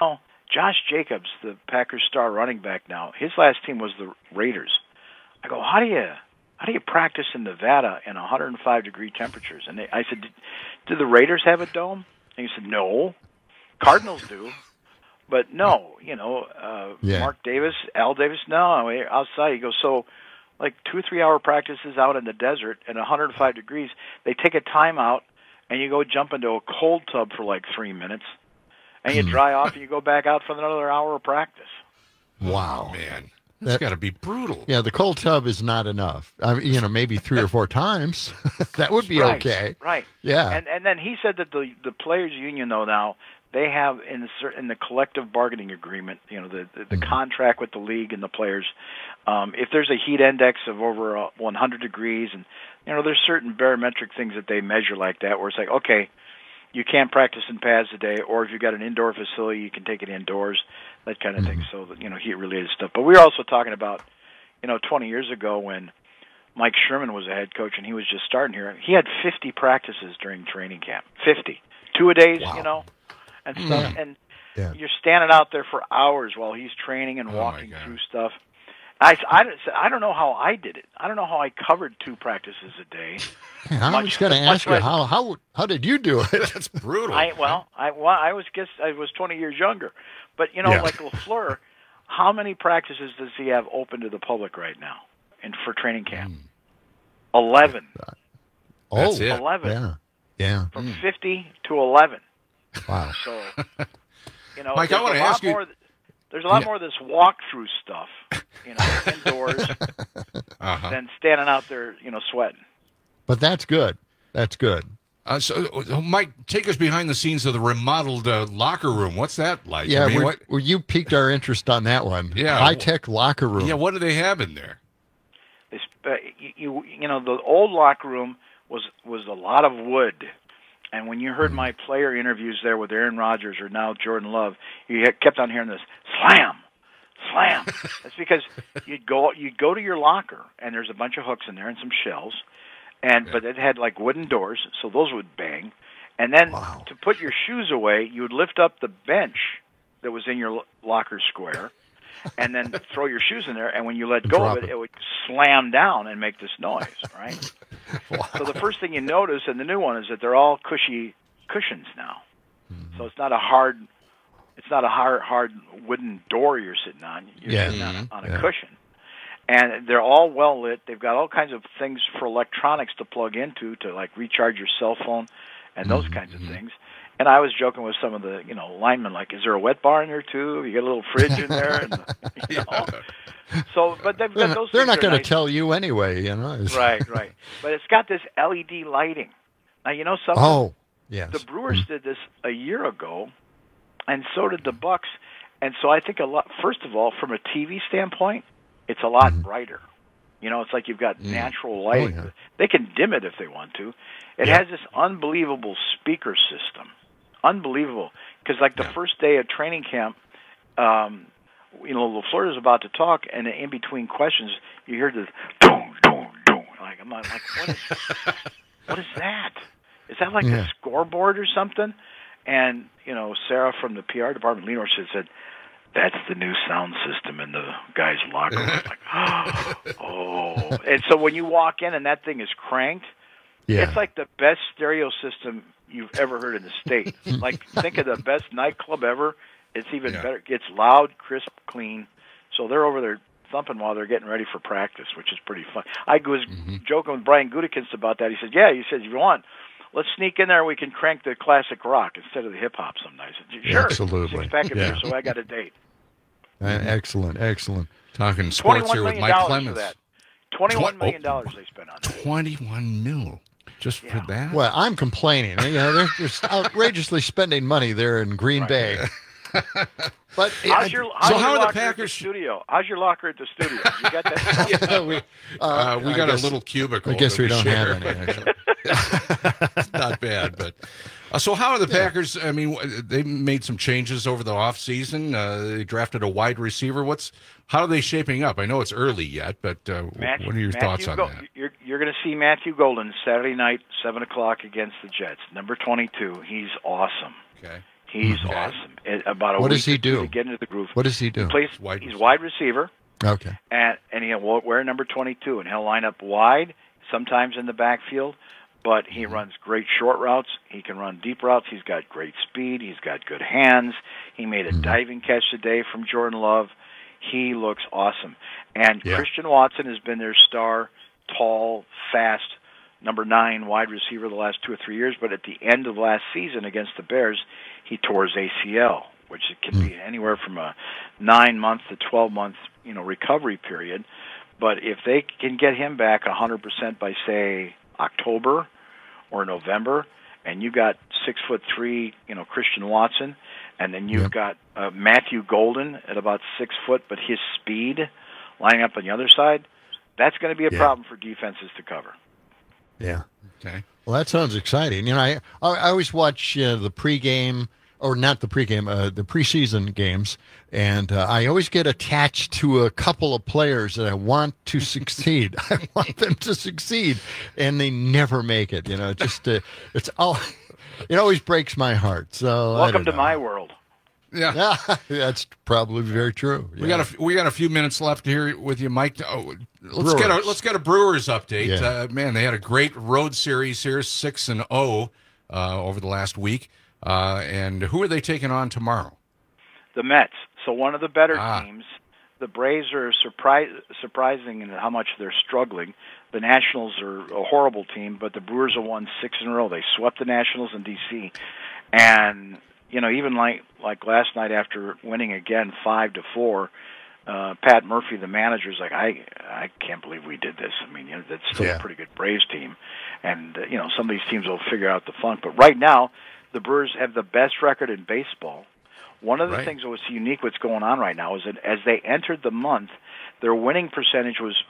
S4: Josh Jacobs, the Packers star running back now, his last team was the Raiders. I go, how do you practice in Nevada in 105-degree temperatures? And I said, do the Raiders have a dome? And he said, no. Cardinals do. But no, Mark Davis, Al Davis, no, outside. He goes, so like 2 or 3 hour practices out in the desert at 105 degrees, they take a timeout and you go jump into a cold tub for like 3 minutes and you dry off and you go back out for another hour of practice.
S26: Wow.
S27: Oh, man. That's got to be brutal.
S26: Yeah, the cold tub is not enough. I mean, maybe 3 or 4 times. That would be okay.
S4: Right.
S26: Yeah.
S4: And then he said that the players' union, though, now, they have in the collective bargaining agreement, the contract with the league and the players, if there's a heat index of over 100 degrees, and there's certain barometric things that they measure like that, where it's like, okay, you can't practice in pads today, or if you've got an indoor facility, you can take it indoors, that kind of thing. So heat-related stuff. But we were also talking about, 20 years ago when Mike Sherman was a head coach and he was just starting here. He had 50 practices during training camp, 50, 2 a days, and stuff, and you're standing out there for hours while he's training and walking through stuff. I don't know how I did it. I don't know how I covered 2 practices a day.
S26: I was going to ask you how did you do it?
S27: That's brutal.
S4: I was 20 years younger, but like LaFleur, how many practices does he have open to the public right now, and for training camp? 11.
S26: That's
S27: it.
S4: 11.
S26: Yeah.
S4: From 50 to 11.
S26: Wow.
S4: So,
S27: Mike, I want to ask you.
S4: There's a lot more of this walkthrough stuff, indoors, than standing out there, sweating.
S26: But that's good. That's good.
S27: So, Mike, take us behind the scenes of the remodeled locker room. What's that like?
S26: Yeah, you piqued our interest on that one.
S27: Yeah,
S26: high-tech locker room.
S27: Yeah, what do they have in there?
S4: The old locker room was a lot of wood. And when you heard my player interviews there with Aaron Rodgers or now Jordan Love, you kept on hearing this slam, slam. That's because you'd go to your locker and there's a bunch of hooks in there and some shelves, but it had like wooden doors, so those would bang. And then to put your shoes away, you would lift up the bench that was in your locker square, and then throw your shoes in there. And when you let go of it, it would slam down and make this noise, right? So the first thing you notice in the new one is that they're all cushy cushions now. So it's not a hard wooden door you're sitting on. You're sitting on a cushion. And they're all well lit. They've got all kinds of things for electronics to plug into to like recharge your cell phone and those kinds of things. And I was joking with some of the linemen, like, is there a wet bar in there too? You got a little fridge in there, and, So, but they've got those.
S26: They're not going to
S4: nice.
S26: tell you anyway,
S4: Right. But it's got this LED lighting. Now something.
S26: Oh, yes.
S4: The Brewers did this a year ago, and so did the Bucks. And so I think first of all, from a TV standpoint, it's a lot brighter. It's like you've got natural light. Oh, yeah. They can dim it if they want to. It has this unbelievable speaker system. Unbelievable. Because like the first day of training camp, LaFleur is about to talk, and in between questions, you hear this doom, doom, doom. I'm like, what is that? Is that like a scoreboard or something? And, Sarah from the PR department, Lenore, said, that's the new sound system in the guy's locker room. It's like, oh. And so when you walk in and that thing is cranked, it's like the best stereo system you've ever heard in the state. Like, think of the best nightclub ever. It's even better. It's loud, crisp, clean. So they're over there thumping while they're getting ready for practice, which is pretty fun. I was joking with Brian Gutekunst about that. He said, if you want, let's sneak in there and we can crank the classic rock instead of the hip-hop some nights. Sure.
S26: Absolutely.
S4: Six-pack of beer, so I got a date.
S26: Excellent.
S27: Talking sports here with Mike Clemens.
S4: $21 million they spent on it.
S27: $21 million. Just for that?
S26: Well, I'm complaining. They're just outrageously spending money there in Green Bay. But
S4: how's your locker at the studio? How's your locker at the studio? You got that?
S27: We got a little cubicle.
S26: I guess we don't have any. Actually.
S27: It's not bad, but so how are the Packers? I mean, they made some changes over the offseason. They drafted a wide receiver. How are they shaping up? I know it's early yet, but what are your thoughts on that?
S4: You're going to see Matthew Golden Saturday night, 7:00 against the Jets. Number 22. He's awesome.
S27: Okay.
S4: He's awesome. About
S26: what
S4: week
S26: does he do?
S4: To get into the groove.
S26: What does he do?
S4: He's wide receiver.
S26: Okay.
S4: And he'll wear number 22, and he'll line up wide, sometimes in the backfield, but he runs great short routes. He can run deep routes. He's got great speed. He's got good hands. He made a diving catch today from Jordan Love. He looks awesome. And Christian Watson has been their star, tall, fast, number 9 wide receiver the last 2 or 3 years, but at the end of last season against the Bears, he tore his ACL, which can be anywhere from a 9-month to 12-month, recovery period. But if they can get him back 100% by, say, October or November, and you got 6'3", Christian Watson, and then you've got Matthew Golden at about 6 foot, but his speed lining up on the other side, that's going to be a problem for defenses to cover.
S26: Yeah.
S27: Okay.
S26: Well, that sounds exciting. I always watch the pregame, or not the pregame, the preseason games, and I always get attached to a couple of players that I want to succeed. I want them to succeed, and they never make it. It always breaks my heart. So
S4: welcome to my world.
S27: Yeah,
S26: that's probably very true. Yeah.
S27: We got a few minutes left here with you, Mike. Let's get a Brewers update.
S26: Yeah.
S27: Man, they had a great road series here, 6-0 over the last week. And who are they taking on tomorrow?
S4: The Mets. So one of the better teams. The Braves are surprising in how much they're struggling. The Nationals are a horrible team, but the Brewers have won 6 in a row. They swept the Nationals in D.C. And, even like last night after winning again 5-4, Pat Murphy, the manager, is like, I can't believe we did this. I mean, that's still a pretty good Braves team. And, some of these teams will figure out the funk. But right now, the Brewers have the best record in baseball. One of the things that was unique what's going on right now is that as they entered the month, their winning percentage was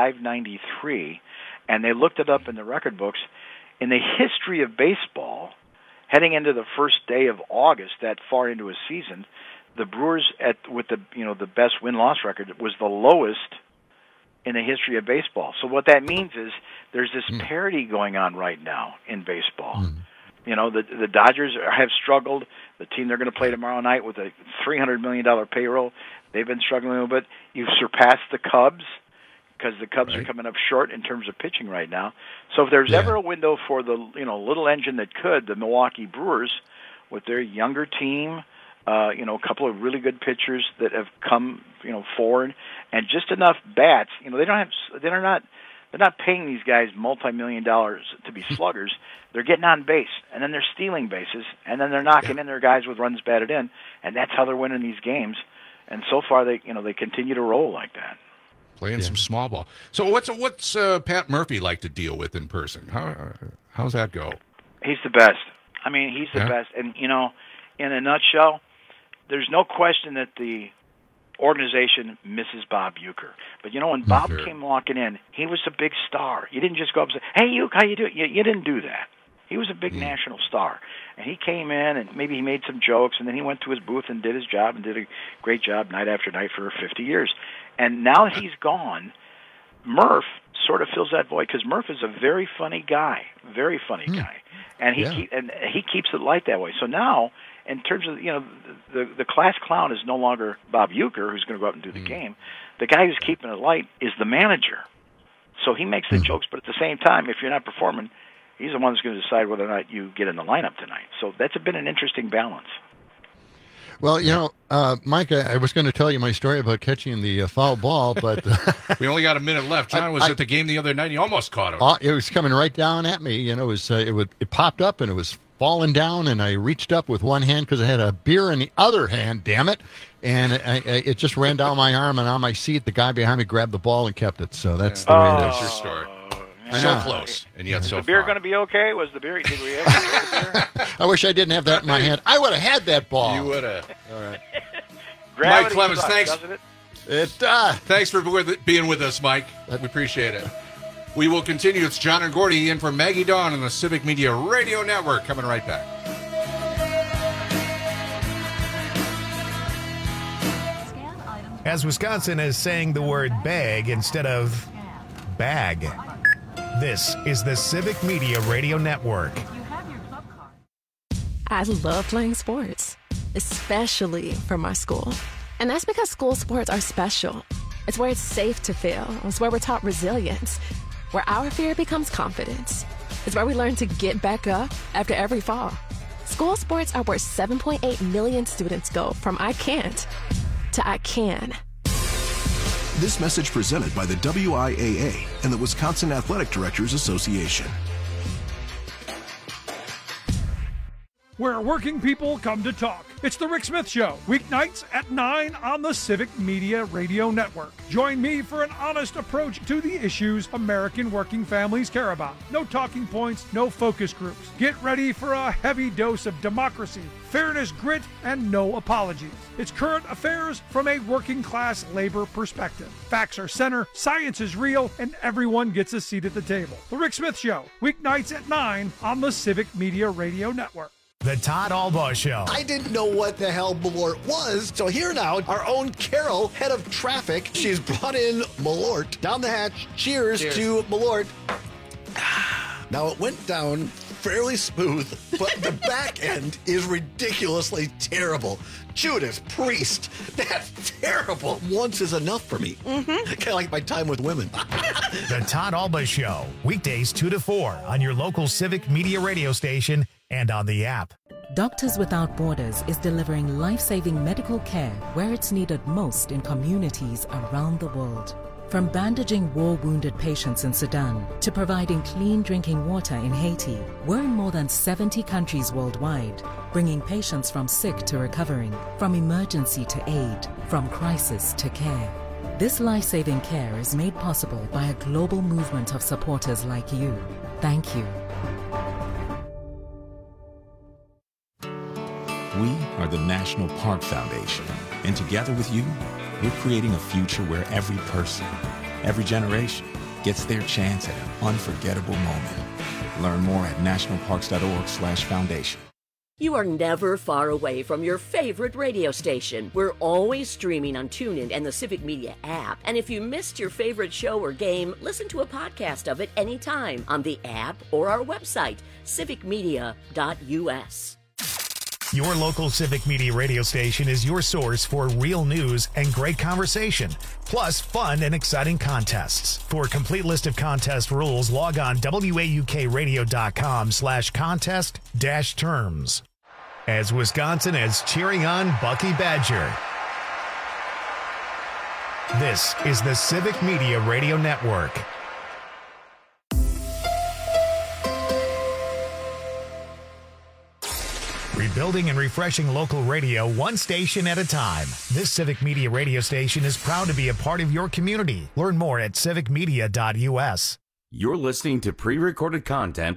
S4: .593, and they looked it up in the record books. In the history of baseball, heading into the first day of August, that far into a season, the Brewers with the best win-loss record was the lowest in the history of baseball. So what that means is there's this parity going on right now in baseball. The Dodgers have struggled. The team they're going to play tomorrow night with a $300 million payroll, they've been struggling a little bit. You've surpassed the Cubs because the Cubs are coming up short in terms of pitching right now. So if there's ever a window for the little engine that could, the Milwaukee Brewers, with their younger team, a couple of really good pitchers that have come forward, and just enough bats. They're not paying these guys multi-million dollars to be sluggers. They're getting on base, and then they're stealing bases, and then they're knocking in their guys with runs batted in, and that's how they're winning these games. And so far, they continue to roll like that.
S27: Playing some small ball. So what's Pat Murphy like to deal with in person? How's that go?
S4: He's the best. I mean, he's the best. And in a nutshell, there's no question that the organization misses Bob Uecker. But when Bob came walking in, he was a big star. You didn't just go up and say, "Hey, Uecker, how you doing?" You didn't do that. He was a big national star. And he came in, and maybe he made some jokes, and then he went to his booth and did his job and did a great job night after night for 50 years. And now that he's gone, Murph sort of fills that void, because Murph is a very funny guy, and he keeps it light that way. So now, in terms of the class clown is no longer Bob Uecker, who's going to go out and do the game. The guy who's keeping it light is the manager. So he makes the jokes, but at the same time, if you're not performing, he's the one who's going to decide whether or not you get in the lineup tonight. So that's been an interesting balance.
S26: Well, Mike, I was going to tell you my story about catching the foul ball, but
S27: we only got a minute left. John was at the game the other night, and he almost caught it.
S26: It was coming right down at me. It popped up, and it was falling down, and I reached up with one hand because I had a beer in the other hand, damn it, and it just ran down my arm and on my seat. The guy behind me grabbed the ball and kept it. So that's the way it is.
S27: That's your story. So close, and yet so far.
S4: Is the beer going to be okay? Did we have beer?
S26: I wish I didn't have that in my hand. I would have had that ball.
S27: You would have.
S26: All right.
S27: Mike Clemens, thanks.
S4: It does.
S27: Thanks for being with us, Mike. We appreciate it. We will continue. It's John and Gordy in for Maggie Dawn on the Civic Media Radio Network. Coming right back.
S1: As Wisconsin is saying the word bag instead of bag. This is the Civic Media Radio Network.
S5: I love playing sports, especially for my school. And that's because school sports are special. It's where it's safe to fail. It's where we're taught resilience, where our fear becomes confidence. It's where we learn to get back up after every fall. School sports are where 7.8 million students go from I can't to I can.
S6: This message presented by the WIAA and the Wisconsin Athletic Directors Association.
S7: Where working people come to talk. It's The Rick Smith Show, weeknights at 9 on the Civic Media Radio Network. Join me for an honest approach to the issues American working families care about. No talking points, no focus groups. Get ready for a heavy dose of democracy, fairness, grit, and no apologies. It's current affairs from a working class labor perspective. Facts are center, science is real, and everyone gets a seat at the table. The Rick Smith Show, weeknights at 9 on the Civic Media Radio Network.
S1: The Todd Albaugh Show.
S8: I didn't know what the hell Malort was, so here now, our own Carol, head of traffic, she's brought in Malort down the hatch. Cheers to Malort. Now, it went down fairly smooth, but the back end is ridiculously terrible. Judas Priest, that's terrible. Once is enough for me. Kind of like my time with women.
S1: The Todd Albaugh Show, weekdays 2 to 4 on your local Civic Media radio station and on the app.
S9: Doctors Without Borders is delivering life-saving medical care where it's needed most in communities around the world. From bandaging war-wounded patients in Sudan to providing clean drinking water in Haiti, we're in more than 70 countries worldwide, bringing patients from sick to recovering, from emergency to aid, from crisis to care. This life-saving care is made possible by a global movement of supporters like you. Thank you.
S11: We are the National Park Foundation, and together with you, we're creating a future where every person, every generation, gets their chance at an unforgettable moment. Learn more at nationalparks.org/foundation.
S22: You are never far away from your favorite radio station. We're always streaming on TuneIn and the Civic Media app. And if you missed your favorite show or game, listen to a podcast of it anytime on the app or our website, civicmedia.us.
S1: Your local Civic Media radio station is your source for real news and great conversation, plus fun and exciting contests. For a complete list of contest rules, log on waukradio.com/contest-terms. As Wisconsin is cheering on Bucky Badger. This is the Civic Media Radio Network. Rebuilding and refreshing local radio one station at a time. This Civic Media radio station is proud to be a part of your community. Learn more at civicmedia.us.
S21: You're listening to pre-recorded content.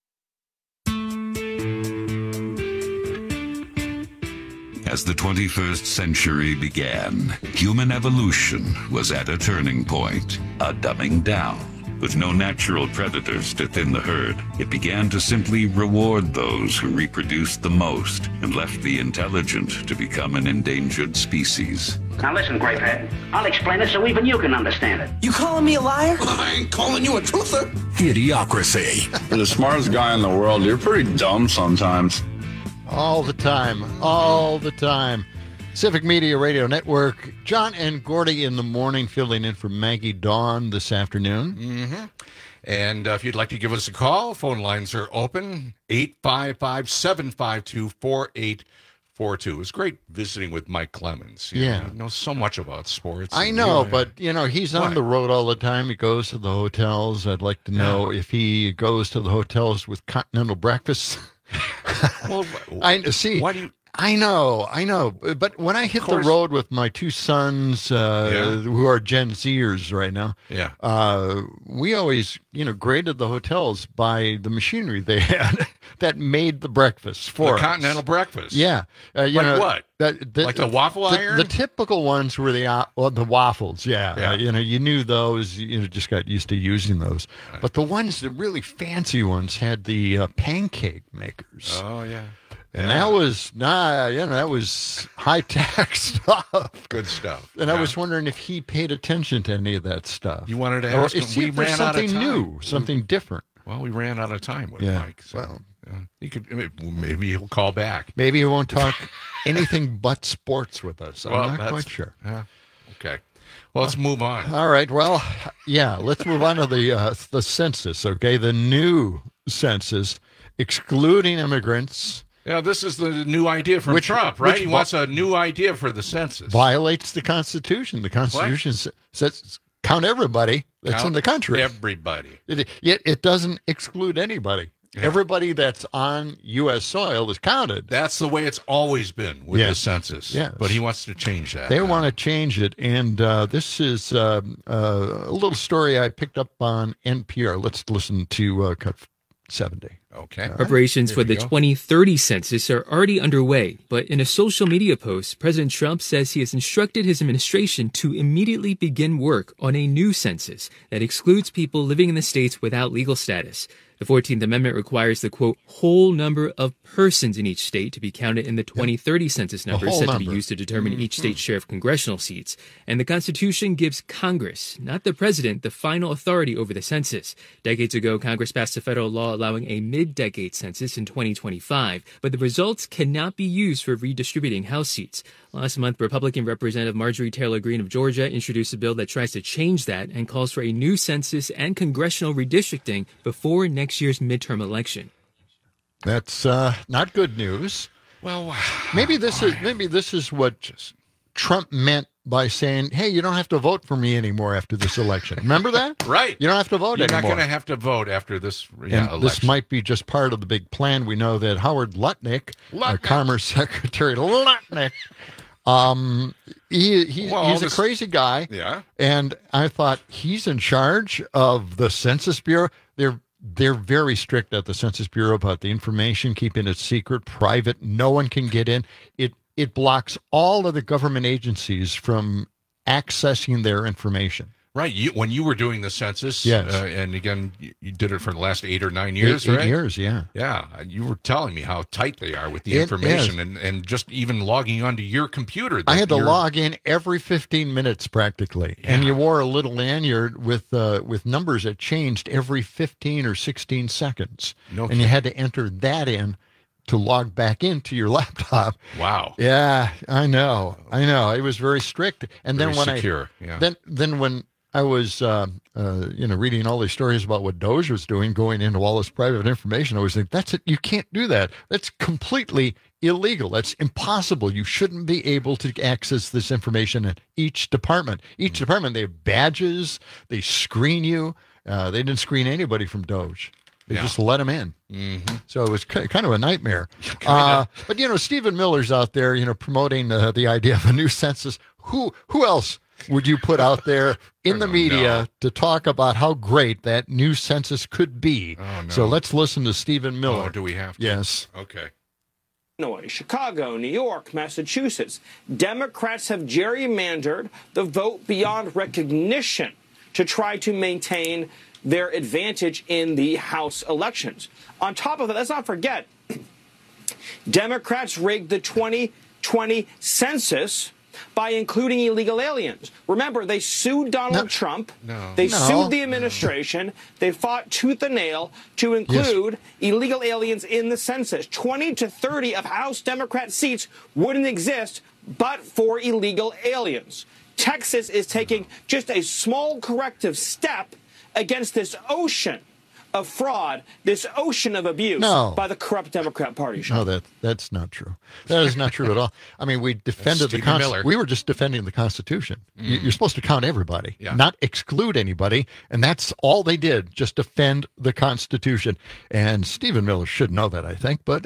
S23: As the 21st century began, human evolution was at a turning point, a dumbing down. With no natural predators to thin the herd, it began to simply reward those who reproduced the most and left the intelligent to become an endangered species.
S25: Now listen, Grapehead, I'll explain it so even you can understand it.
S8: You calling me a liar?
S23: I ain't calling you a truther. Idiocracy.
S28: You're the smartest guy in the world. You're pretty dumb sometimes.
S26: All the time. All the time. Civic Media Radio Network. John and Gordy in the morning, filling in for Maggie Dawn this afternoon.
S27: Mm-hmm. And if you'd like to give us a call, phone lines are open, 855-752-4842. It was great visiting with Mike Clemens. He knows so much about sports.
S26: I know, but, he's on the road all the time. He goes to the hotels. I'd like to know if he goes to the hotels with continental breakfast.
S27: Well,
S26: why do you... I know. But when I hit the road with my two sons, who are Gen Zers right now, we always, graded the hotels by the machinery they had that made the breakfast for us.
S27: Continental breakfast.
S26: Yeah.
S27: What? Like the waffle iron?
S26: The typical ones were the waffles, you knew those, just got used to using those. Right. But the really fancy ones had the pancake makers.
S27: Oh, yeah.
S26: And that was that was high-tech stuff.
S27: Good stuff.
S26: And I was wondering if he paid attention to any of that stuff.
S27: You wanted to ask him.
S26: We ran out of time. Something new, something different.
S27: Well, we ran out of time with Mike. So.
S26: Well,
S27: Maybe he'll call back.
S26: Maybe he won't talk anything but sports with us. I'm not quite sure.
S27: Okay. Well, let's move on.
S26: All right. Well, yeah, let's move on to the census, okay? The new census, excluding immigrants.
S27: Yeah, this is the new idea from Trump, right? He wants a new idea for the census.
S26: Violates the Constitution. The Constitution says count everybody that's in the country.
S27: Everybody.
S26: Yet it doesn't exclude anybody. Yeah. Everybody that's on U.S. soil is counted.
S27: That's the way it's always been with the census.
S26: Yeah.
S27: But he wants to change that.
S26: They want to change it. And this is a little story I picked up on NPR. Let's listen to cut 70.
S27: Okay.
S10: Preparations for the 2030 census are already underway, but in a social media post, President Trump says he has instructed his administration to immediately begin work on a new census that excludes people living in the states without legal status. The 14th Amendment requires the, quote, whole number of persons in each state to be counted in the 2030 census number set to be used to determine each state's share of congressional seats. And the Constitution gives Congress, not the president, the final authority over the census. Decades ago, Congress passed a federal law allowing a mid-decade census in 2025, but the results cannot be used for redistributing House seats. Last month, Republican Representative Marjorie Taylor Greene of Georgia introduced a bill that tries to change that and calls for a new census and congressional redistricting before next year's midterm election.
S26: That's not good news.
S27: Well,
S26: maybe this is what Trump meant by saying, "Hey, you don't have to vote for me anymore after this election." Remember that?
S27: Right.
S26: You don't have to vote anymore.
S27: You're not going to have to vote after this election.
S26: This might be just part of the big plan. We know that Howard Lutnick, Commerce Secretary Lutnick, he's a crazy guy.
S27: Yeah.
S26: And I thought he's in charge of the Census Bureau. They're very strict at the Census Bureau about the information, keeping it secret, private. No one can get in. It blocks all of the government agencies from accessing their information.
S27: Right. When you were doing the census,
S26: yes.
S27: And again, you did it for the last 8 or 9 years, right?
S26: 8 years, yeah.
S27: Yeah. You were telling me how tight they are with the information and just even logging onto your computer.
S26: I had to log in every 15 minutes practically. Yeah. And you wore a little lanyard with numbers that changed every 15 or 16 seconds. And you had to enter that in to log back into your laptop.
S27: Wow.
S26: Yeah, I know. It was very strict. And
S27: very
S26: then when
S27: secure.
S26: then when I was, reading all these stories about what DOJ was doing, going into all this private information, I was thinking, that's it. You can't do that. That's completely illegal. That's impossible. You shouldn't be able to access this information in each department. Each department, they have badges. They screen you. They didn't screen anybody from DOJ. They just let them in.
S27: Mm-hmm.
S26: So it was kind of a nightmare. But, Stephen Miller's out there, promoting the idea of a new census. Who else would you put out there in the media to talk about how great that new census could be?
S27: Oh, no.
S26: So let's listen to Stephen Miller.
S27: Oh, do we have to?
S26: Yes.
S27: Okay.
S12: Illinois, Chicago, New York, Massachusetts. Democrats have gerrymandered the vote beyond recognition to try to maintain their advantage in the House elections. On top of that, let's not forget, Democrats rigged the 2020 census by including illegal aliens. Remember, they sued Donald Trump. They sued the administration. They fought tooth and nail to include illegal aliens in the census. 20 to 30 of House Democrat seats wouldn't exist but for illegal aliens. Texas is taking just a small corrective step against this ocean of fraud, this ocean of abuse by the corrupt Democrat Party.
S26: No, that's not true. That is not true at all. I mean, we defended the Constitution. We were just defending the Constitution. You're supposed to count everybody, not exclude anybody, and that's all they did, just defend the Constitution. And Stephen Miller should know that, I think, but,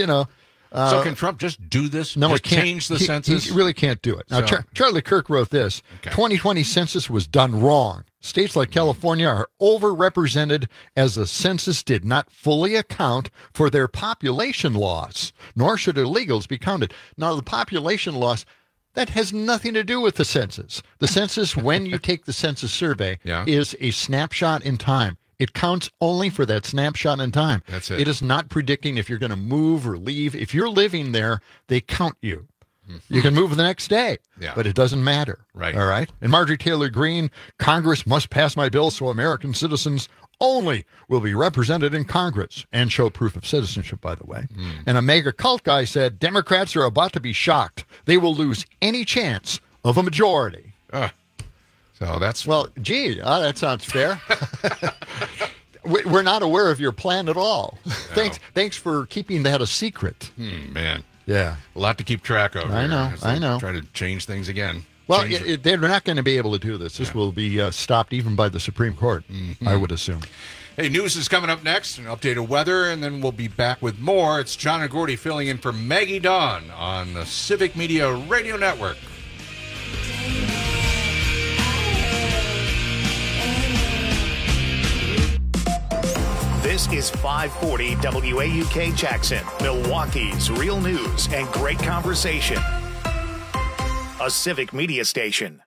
S27: so can Trump just do this?
S26: No,
S27: just
S26: he can't.
S27: Change the census?
S26: He really can't do it. Now, Charlie Kirk wrote this. 2020 census was done wrong. States like California are overrepresented as the census did not fully account for their population loss, nor should illegals be counted. Now, the population loss, that has nothing to do with the census. The census, when you take the census survey, is a snapshot in time. It counts only for that snapshot in time.
S27: That's it.
S26: It is not predicting if you're going to move or leave. If you're living there, they count you. You can move the next day, but it doesn't matter.
S27: Right.
S26: All right. And Marjorie Taylor Greene, Congress must pass my bill so American citizens only will be represented in Congress and show proof of citizenship, by the way. And a mega cult guy said Democrats are about to be shocked. They will lose any chance of a majority.
S27: So that's...
S26: Well, gee, that sounds fair. We're not aware of your plan at all. No. Thanks for keeping that a secret.
S27: Man.
S26: Yeah.
S27: A lot to keep track of.
S26: I know.
S27: Try to change things again.
S26: Well, they're not going to be able to do this. This will be stopped even by the Supreme Court, I would assume.
S27: Hey, news is coming up next, an update of weather, and then we'll be back with more. It's John and Gordy filling in for Maggie Dawn on the Civic Media Radio Network.
S1: This is 540 WAUK Jackson, Milwaukee's real news and great conversation. A Civic Media station.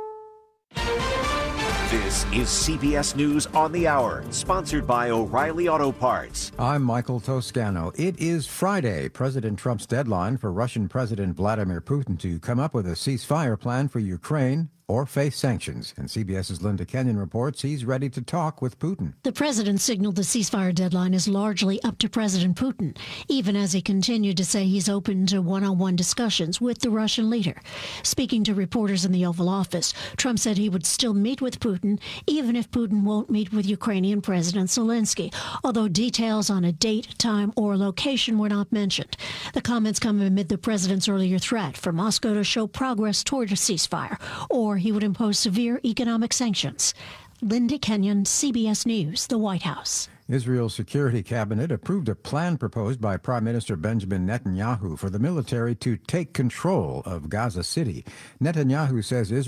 S13: This is CBS News on the Hour, sponsored by O'Reilly Auto Parts.
S14: I'm Michael Toscano. It is Friday, President Trump's deadline for Russian President Vladimir Putin to come up with a ceasefire plan for Ukraine or face sanctions. And CBS's Linda Kenyon reports he's ready to talk with Putin.
S15: The president signaled the ceasefire deadline is largely up to President Putin, even as he continued to say he's open to one-on-one discussions with the Russian leader. Speaking to reporters in the Oval Office, Trump said he would still meet with Putin, even if Putin won't meet with Ukrainian President Zelensky, although details on a date, time, or location were not mentioned. The comments come amid the president's earlier threat for Moscow to show progress toward a ceasefire, or he would impose severe economic sanctions. Linda Kenyon, CBS News, the White House.
S14: Israel's Security Cabinet approved a plan proposed by Prime Minister Benjamin Netanyahu for the military to take control of Gaza City. Netanyahu says Israel